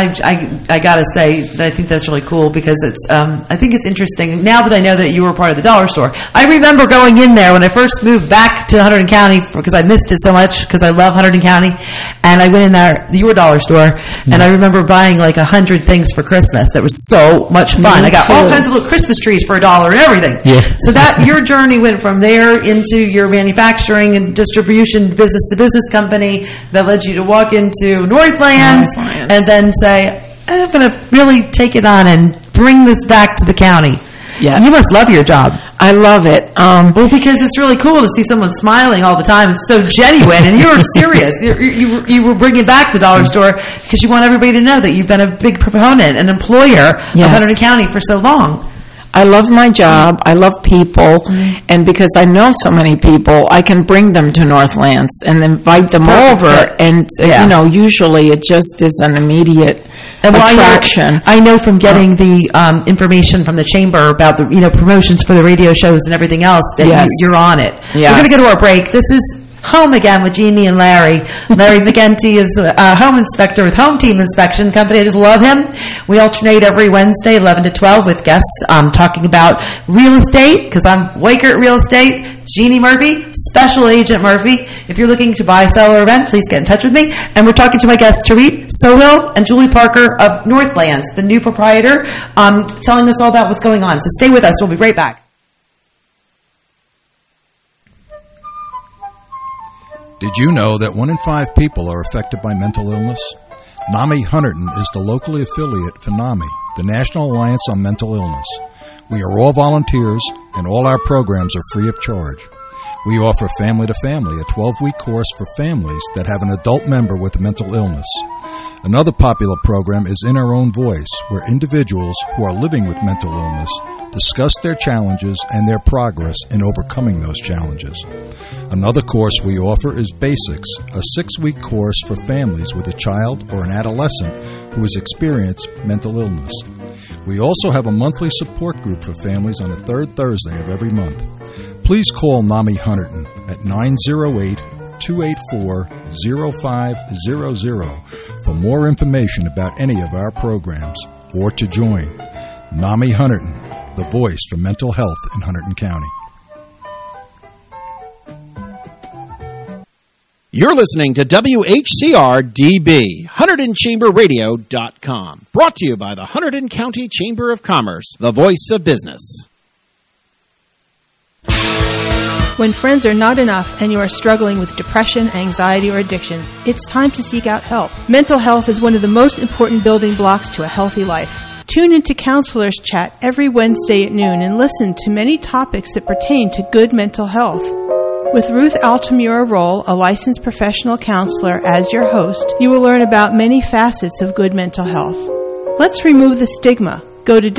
I gotta say, I think that's really cool because it's. I think it's interesting now that I know that you were part of the dollar store. I remember going in there when I first moved back to Hunterdon County because I missed it so much because I love Hunterdon County, and I went in there. You were dollar store, and I remember buying like 100 things for Christmas. That was so much fun. Me I got all too. kinds of little Christmas trees for $1 and everything. Yeah. So that your journey went from there into your manufacturing and distribution business to business company that led you to walk into Northlands and then say, I'm going to really take it on and bring this back to the county. Yes. You must love your job. I love it. Well, because it's really cool to see someone smiling all the time. It's so genuine, and you're serious. You were bringing back the dollar store because you want everybody to know that you've been a big proponent and employer of Hunterdon County for so long. I love my job. I love people. And because I know so many people, I can bring them to Northlands and invite them Perfect. over. And, usually it just is an immediate And attraction. I know from getting the information from the chamber about the promotions for the radio shows and everything else that Yes. you're on it. Yes. We're going to go to our break. This is Home Again with Jeannie and Larry. Larry McGinty is a home inspector with Home Team Inspection Company. I just love him. We alternate every Wednesday, 11 to 12, with guests talking about real estate, because I'm Weichert Real Estate. Jeannie Murphy, Special Agent Murphy. If you're looking to buy, sell, or rent, please get in touch with me. And we're talking to my guests, Tareet Sohill and Julie Parker of Northlands, the new proprietor, telling us all about what's going on. So stay with us. We'll be right back. Did you know that 1 in 5 people are affected by mental illness? NAMI Hunterdon is the locally affiliate for NAMI, the National Alliance on Mental Illness. We are all volunteers, and all our programs are free of charge. We offer Family to Family, a 12-week course for families that have an adult member with a mental illness. Another popular program is In Our Own Voice, where individuals who are living with mental illness discuss their challenges and their progress in overcoming those challenges. Another course we offer is Basics, a 6-week course for families with a child or an adolescent who has experienced mental illness. We also have a monthly support group for families on the third Thursday of every month. Please call NAMI Hunterdon at 908-284-0500 for more information about any of our programs or to join. NAMI Hunterdon, the voice for mental health in Hunterdon County. You're listening to WHCR-DB, HunterdonChamberRadio.com. Brought to you by the Hunterdon County Chamber of Commerce, the voice of business. When friends are not enough and you are struggling with depression, anxiety, or addictions, it's time to seek out help. Mental health is one of the most important building blocks to a healthy life. Tune into Counselors Chat every Wednesday at noon and listen to many topics that pertain to good mental health. With Ruth Altamura Roll, a licensed professional counselor, as your host, you will learn about many facets of good mental health. Let's remove the stigma. Go to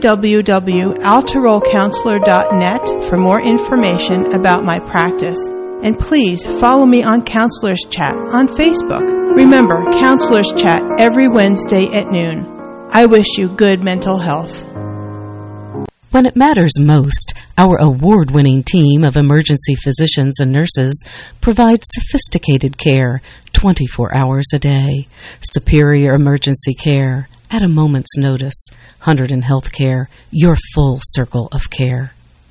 www.altarollcounselor.net for more information about my practice. And please follow me on Counselors Chat on Facebook. Remember, Counselors Chat every Wednesday at noon. I wish you good mental health. When it matters most, our award-winning team of emergency physicians and nurses provides sophisticated care 24 hours a day. Superior emergency care at a moment's notice. Hunterdon Healthcare, your full circle of care.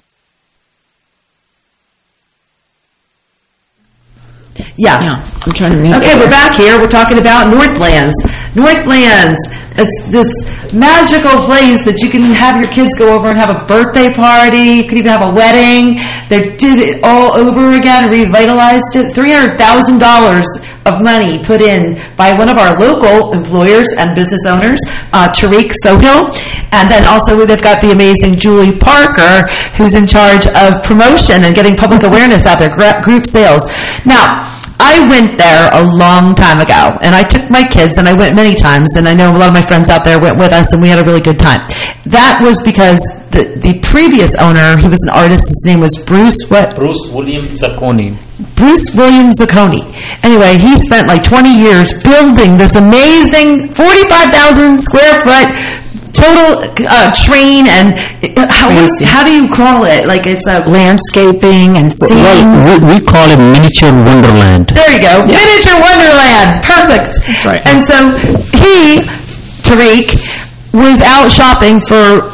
Yeah. I'm trying to read. Okay, we're back here. We're talking about Northlands. Northlands. It's this magical place that you can have your kids go over and have a birthday party. You could even have a wedding. They did it all over again, revitalized it. $300,000 of money put in by one of our local employers and business owners, Tariq Sohill. And then also they've got the amazing Julie Parker, who's in charge of promotion and getting public awareness out there, group sales. Now, I went there a long time ago, and I took my kids, and I went many times, and I know a lot of my friends out there went with us, and we had a really good time. That was because the previous owner, he was an artist, his name was Bruce William Zacconi. Bruce William Zacconi. Anyway, he spent like 20 years building this amazing 45,000 square foot total train, and how do you call it? Like it's a landscaping and scenes. Well, we call it miniature wonderland. There you go, yeah. Miniature wonderland. Perfect. That's right. And so Tariq, was out shopping for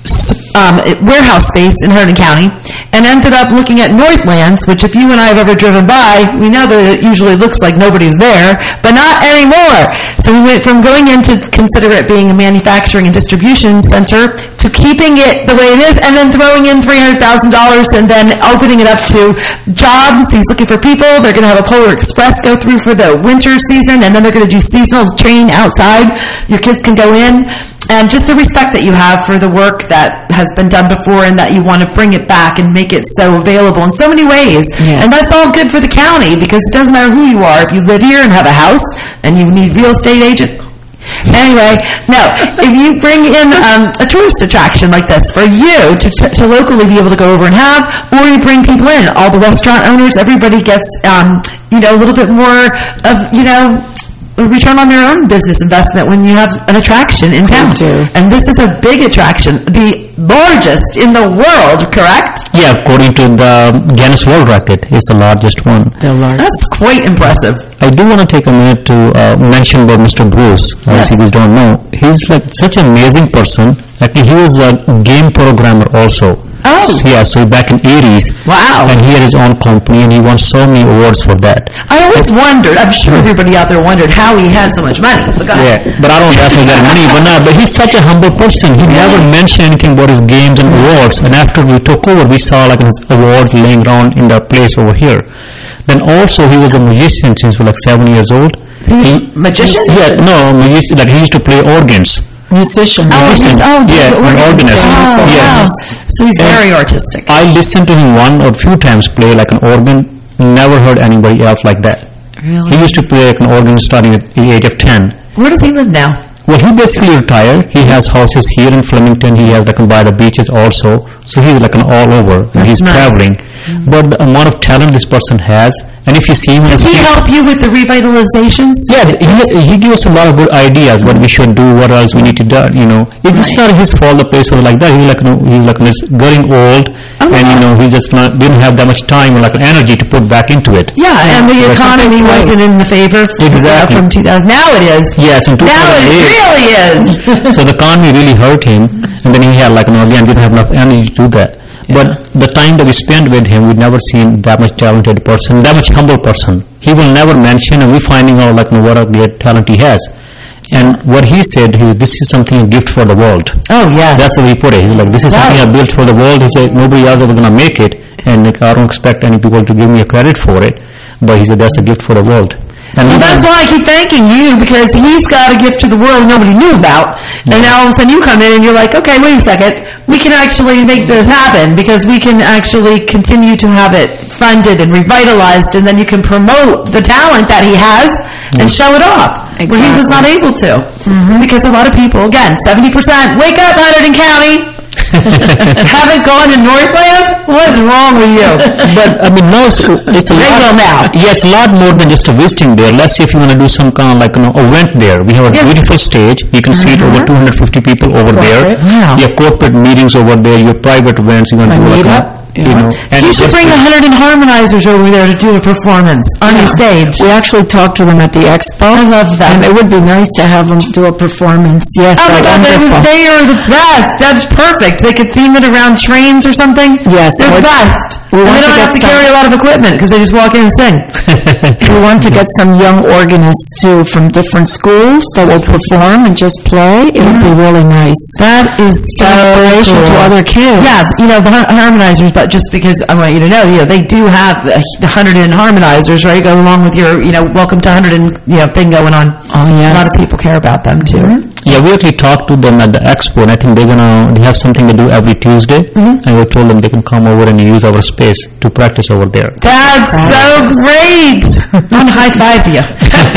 warehouse space in Hunterdon County and ended up looking at Northlands, which if you and I have ever driven by, we know that it usually looks like nobody's there, but not anymore. So we went from going in to consider it being a manufacturing and distribution center to keeping it the way it is and then throwing in $300,000 and then opening it up to jobs. He's looking for people. They're going to have a Polar Express go through for the winter season, and then they're going to do seasonal training outside. Your kids can go in. And just the respect that you have for the work that has been done before and that you want to bring it back and make it so available in so many ways. Yes. And that's all good for the county because it doesn't matter who you are. If you live here and have a house and you need real estate agent. Anyway, no, if you bring in a tourist attraction like this for you to locally be able to go over and have, or you bring people in, all the restaurant owners, everybody gets, a little bit more of, return on their own business investment when you have an attraction in town. And this is a big attraction, the largest in the world, correct? Yeah, according to the Guinness World Record, it's the largest one. That's quite impressive. I do want to take a minute to mention about Mr. Bruce. Yes. If you don't know, he's like such an amazing person. Actually, he was a game programmer also. Oh. Yeah, so back in 80s. Wow. And he had his own company, and he won so many awards for that. I always wondered, I'm sure everybody out there wondered how he had so much money. Yeah, but I don't ask him that money. But he's such a humble person. He never mentioned anything about his games and awards. And after we took over, we saw like his awards laying around in the place over here. Then also, he was a musician since he was like 7 years old. Magician? Yeah, no, musician. Like he used to play organs. Musician. An organist. Oh, yes. Wow. So he's very artistic. I listened to him one or few times play like an organ. Never heard anybody else like that. Really? He used to play like an organ starting at the age of 10. Where does he live now? Well, he basically retired. He has houses here in Flemington. He has like by the beaches also. So he's like an all over. He's traveling. But the amount of talent this person has, and if you see him... Does he help you with the revitalizations? Yeah, he gives us a lot of good ideas, what we should do, what else we need to do, It's just not his fault the place was like that. He's getting old, and, he just didn't have that much time or like energy to put back into it. Yeah, and the economy wasn't in the favor from 2000. Now it is. Yes, in 2008. Now it really is. So the economy really hurt him, and then he had didn't have enough energy to do that. But the time that we spent with him, we'd never seen that much talented person, that much humble person. He will never mention, and we're finding out like what a great talent he has. And what he said, this is something a gift for the world. Oh, yeah. That's the way he put it. He's like, this is something I built for the world. He said, nobody else is going to make it, and like, I don't expect any people to give me a credit for it. But he said, that's a gift for the world. And that's why I keep thanking you, because he's got a gift to the world nobody knew about. And now all of a sudden you come in and you're like, okay, wait a second. We can actually make this happen, because we can actually continue to have it funded and revitalized, and then you can promote the talent that he has and show it off. Where he was not able to. Because a lot of people, again, 70%, wake up, Hunterdon County. Haven't gone to Northlands? What's wrong with you? But I mean, now it's a lot. Now. Yes, a lot more than just a visiting there. Let's say if you want to do some kind of like event there, we have a beautiful stage. You can seat over 250 people over there. Wow. You have corporate meetings over there. Your private events. You want to do like You should bring 100 harmonizers over there to do a performance on your stage. We actually talked to them at the expo. I love that. And it would be nice to have them do a performance. Yes, oh my God, they are the best. That's perfect. They could theme it around trains or something. Yes. They're the best. And they don't have to carry a lot of equipment because they just walk in and sing. We want to get some young organists too from different schools that will perform and just play. It would be really nice. That is so inspiration to other kids. Yeah, the harmonizers, but just because I want you to know, they do have 100 harmonizers, right? Go along with your, welcome to 100 thing going on. Oh, yes. A lot of people care about them too. Yeah, we actually talked to them at the expo, and I think they have something to do every Tuesday, and we told them they can come over and use our space to practice over there. That's so great! I'm high-five you.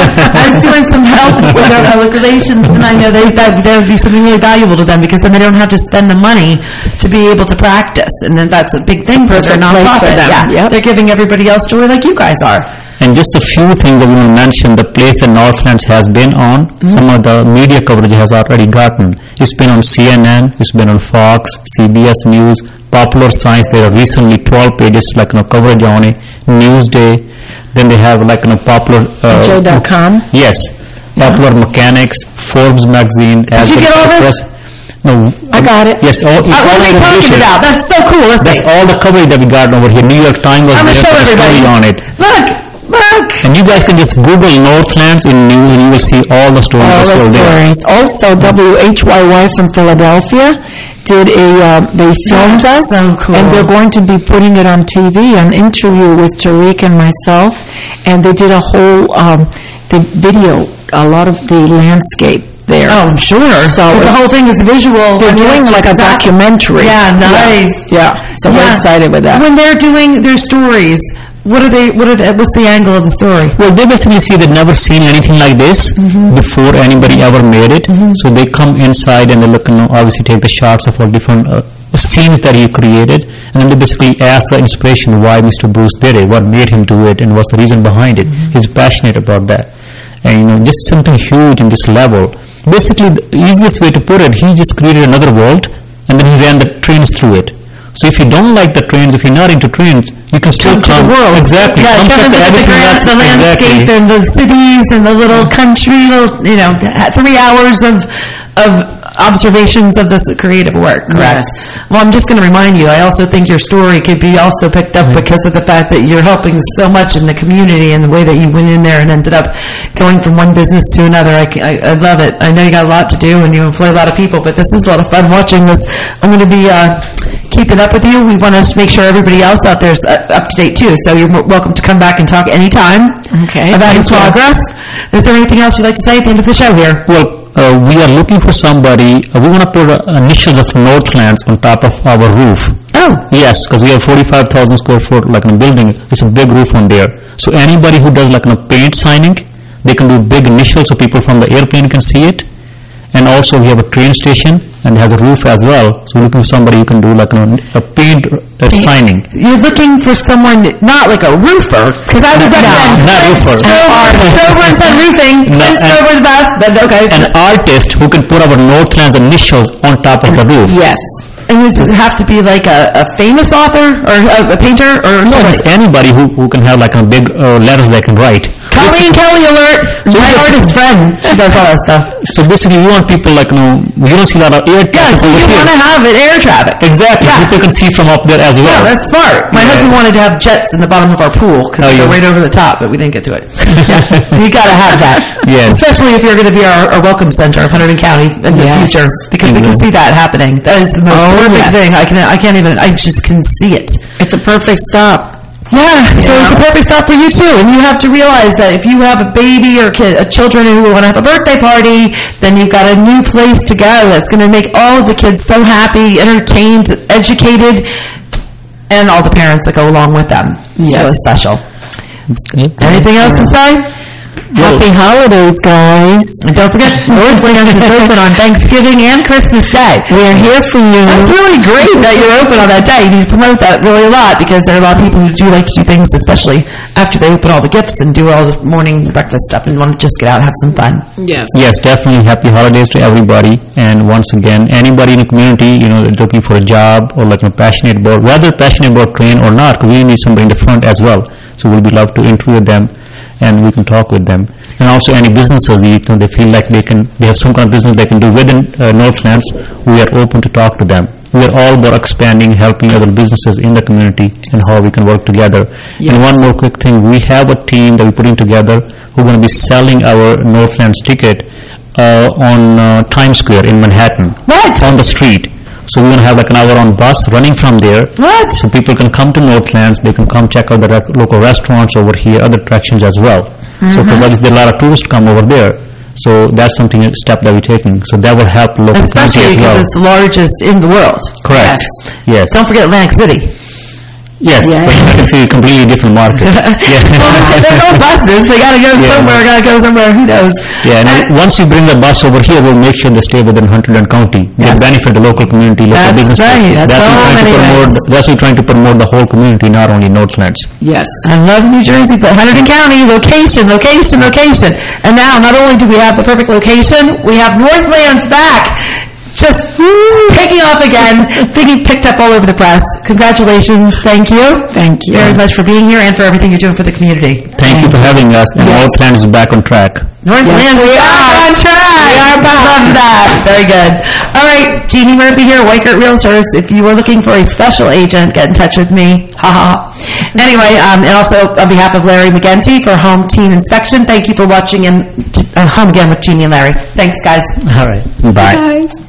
I was doing some help with our liquidations, and I know that would be something really valuable to them, because then they don't have to spend the money to be able to practice, and then that's a big thing for their nonprofit. Yeah, they're giving everybody else joy like you guys are. And just a few things that we want to mention, the place that Northlands has been on, some of the media coverage has already gotten. It's been on CNN, it's been on Fox, CBS News, Popular Science. There are recently 12 pages coverage on it, Newsday. Then they have Popular... Joe.com? Yes. Popular Mechanics, Forbes magazine. Did you get all this? No, I got it. Yes, all. What are we talking about? That's so cool. That's all the coverage that we got over here. New York Times was there for a story on it. Look. And you guys can just Google Northlands in news, and you will see all the stories. All the stories. Also, WHYY from Philadelphia did they filmed us, so cool. And they're going to be putting it on TV, an interview with Tariq and myself, and they did a whole the video, a lot of the landscape there. Oh, I'm sure. So the whole thing is visual. They're doing like a documentary. Yeah, nice. Yeah. So we're excited with that. When they're doing their stories, what's the angle of the story? Well, they basically see they've never seen anything like this before anybody ever made it. So they come inside and they look, obviously take the shots of all different scenes that he created, and then they basically ask the inspiration why Mr. Bruce did it, what made him do it, and what's the reason behind it. He's passionate about that. And just something huge in this level. Basically, the easiest way to put it, he just created another world, and then he ran the trains through it. So if you don't like the trains, if you're not into trains, you can still come to the world. Exactly. Yeah, come to the grass, the landscape, and the cities, and the little country, 3 hours of observations of this creative work, correct? Yes. Well, I'm just going to remind you, I also think your story could be also picked up because of the fact that you're helping so much in the community and the way that you went in there and ended up going from one business to another. I love it. I know you got a lot to do and you employ a lot of people, but this is a lot of fun watching this. I'm going to be keeping up with you. We want to make sure everybody else out there is up to date too, so you're welcome to come back and talk anytime about your progress. Is there anything else you'd like to say at the end of the show here? Well, we are looking for somebody. We want to put initials of Northlands on top of our roof. Oh. Yes, because we have 45,000 square foot building. It's a big roof on there. So anybody who does paint signing, they can do big initials so people from the airplane can see it. And also we have a train station and it has a roof as well. So we're looking for somebody who can do a paint signing. You're looking for someone, not like a roofer, because I would recommend Stover's on roofing. Stover's best, but okay. An artist who can put our Northlands initials on top of the roof. Yes. And does it have to be like a famous author or a painter or no, somebody? it's anybody who can have like a big letters they can write. Colleen Kelly alert! So my artist friend, she does all that stuff. So basically, we want people like, we don't see a lot of air traffic. Yes, you want to have an air traffic. Exactly. Yeah. People can see from up there as well. Yeah, that's smart. My husband wanted to have jets in the bottom of our pool because they go right over the top, but we didn't get to it. You got to have that. Yes. Especially if you're going to be our welcome center of Hunterdon County in the future, because we can see that happening. That is the most perfect thing. I just can see it. It's a perfect stop. Yeah, so it's a perfect stop for you too. And you have to realize that if you have a baby or children who want to have a birthday party, then you've got a new place to go that's going to make all of the kids so happy, entertained, educated, and all the parents that go along with them. Yes. So it's special. Anything else to say? Happy holidays, guys. And don't forget, Northlands is open on Thanksgiving and Christmas Day. We're here for you. That's really great that you're open on that day. You need to promote that really a lot because there are a lot of people who do like to do things, especially after they open all the gifts and do all the morning breakfast stuff and want to just get out and have some fun. Yes, definitely. Happy holidays to everybody. And once again, anybody in the community, looking for a job or passionate about, whether passionate about train or not, we need somebody in the front as well. So we'll be love to interview them and we can talk with them. And also any businesses, they feel like they have some kind of business they can do within Northlands, we are open to talk to them. We are all about expanding, helping other businesses in the community and how we can work together. Yes. And one more quick thing, we have a team that we're putting together who are going to be selling our Northlands ticket on Times Square in Manhattan. What? On the street. So we're going to have like an hour-on bus running from there. What? So people can come to Northlands, they can come check out the local restaurants over here, other attractions as well. So because there are a lot of tourists come over there. So that's a step that we're taking. So that will help local especially community as well. Especially because it's the largest in the world. Correct. Yes. Don't forget Atlantic City. Yes, but you can see a completely different market. Well, they're no buses. They got to go somewhere. Who knows? Yeah, and once you bring the bus over here, we'll make sure they stay within Hunterdon County. They benefit the local community, local businesses. Right. That's we're trying to promote the whole community, not only Northlands. Yes. I love New Jersey, but Hunterdon County, location. And now, not only do we have the perfect location, we have Northlands back. Just taking off again, being picked up all over the press. Congratulations. Thank you. Thank you very much for being here and for everything you're doing for the community. Thank you for having us. And Northlands is back on track. Northlands, we are on track. We are back. Love that. Very good. All right, Jeannie Murphy here, Weichert Realtors. If you were looking for a special agent, get in touch with me. Ha ha. Anyway, and also on behalf of Larry McGinty for Home Team Inspection, thank you for watching and Home Again with Jeannie and Larry. Thanks, guys. All right. Bye. Bye, guys.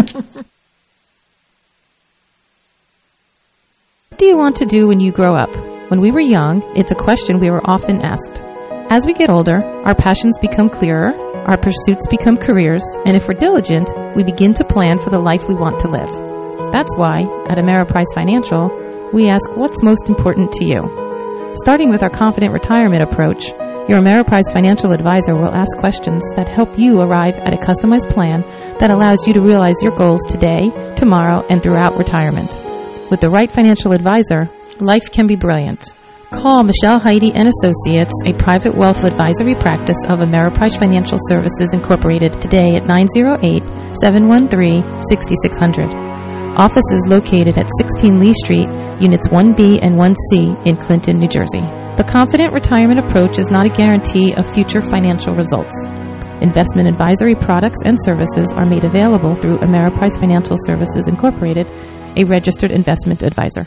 What do you want to do when you grow up? When we were young, it's a question we were often asked. As we get older, our passions become clearer, our pursuits become careers, and if we're diligent, we begin to plan for the life we want to live. That's why, at Ameriprise Financial, we ask what's most important to you. Starting with our Confident Retirement approach, your Ameriprise Financial Advisor will ask questions that help you arrive at a customized plan that allows you to realize your goals today, tomorrow, and throughout retirement. With the right financial advisor, life can be brilliant. Call Michelle Heidi & Associates, a private wealth advisory practice of Ameriprise Financial Services Incorporated, today at 908-713-6600. Office is located at 16 Lee Street, Units 1B and 1C in Clinton, New Jersey. The Confident Retirement approach is not a guarantee of future financial results. Investment advisory products and services are made available through Ameriprise Financial Services Incorporated, a registered investment advisor.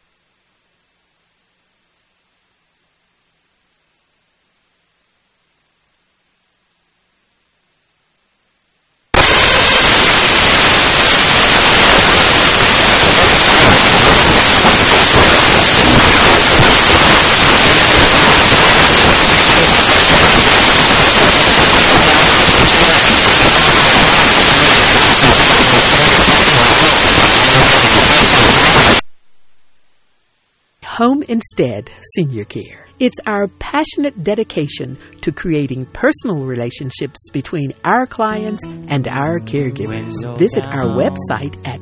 Home Instead Senior Care. It's our passionate dedication to creating personal relationships between our clients and our caregivers. Visit our website at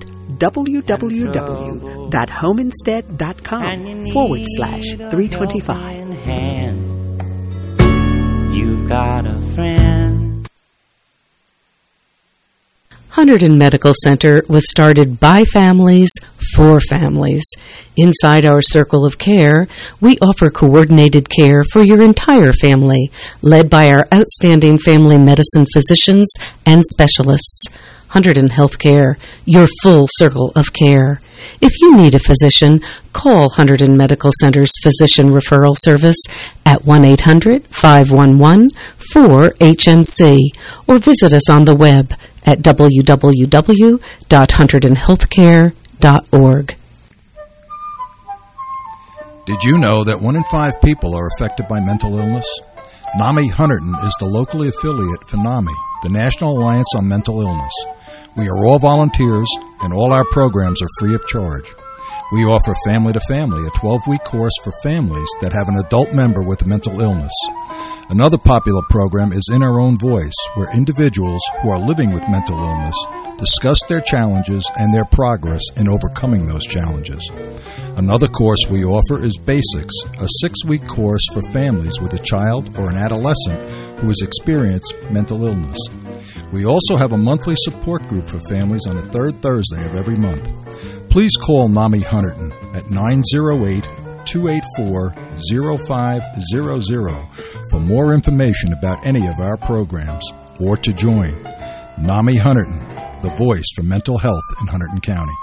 www.homeinstead.com/325. You've got a friend. Hunterdon Medical Center was started by families for families. Inside our circle of care, we offer coordinated care for your entire family, led by our outstanding family medicine physicians and specialists. Hunterdon Healthcare, your full circle of care. If you need a physician, call Hunterdon Medical Center's Physician Referral Service at 1-800-511-4HMC or visit us on the web at www.hunterdonhealthcare.org. Did you know that 1 in 5 people are affected by mental illness? NAMI Hunterdon is the locally affiliate for NAMI, the National Alliance on Mental Illness. We are all volunteers, and all our programs are free of charge. We offer Family to Family, a 12-week course for families that have an adult member with a mental illness. Another popular program is In Our Own Voice, where individuals who are living with mental illness discuss their challenges and their progress in overcoming those challenges. Another course we offer is Basics, a 6-week course for families with a child or an adolescent who has experienced mental illness. We also have a monthly support group for families on the third Thursday of every month. Please call NAMI Hunterdon at 908-284-0500 for more information about any of our programs or to join. NAMI Hunterdon, the voice for mental health in Hunterdon County.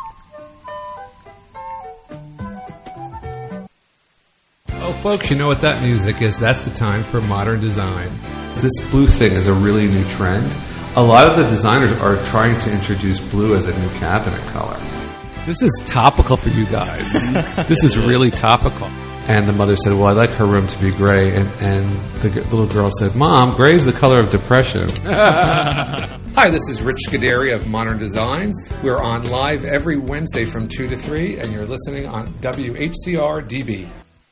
Oh, folks, you know what that music is. That's the time for modern design. This blue thing is a really new trend. A lot of the designers are trying to introduce blue as a new cabinet color. This is topical for you guys. This is really topical. And the mother said, well, I'd like her room to be gray. And the little girl said, Mom, gray is the color of depression. Hi, this is Rich Scuderi of Modern Design. We're on live every Wednesday from 2 to 3, and you're listening on WHCR DB.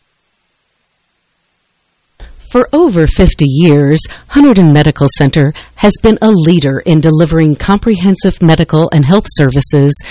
For over 50 years, Hunterdon Medical Center has been a leader in delivering comprehensive medical and health services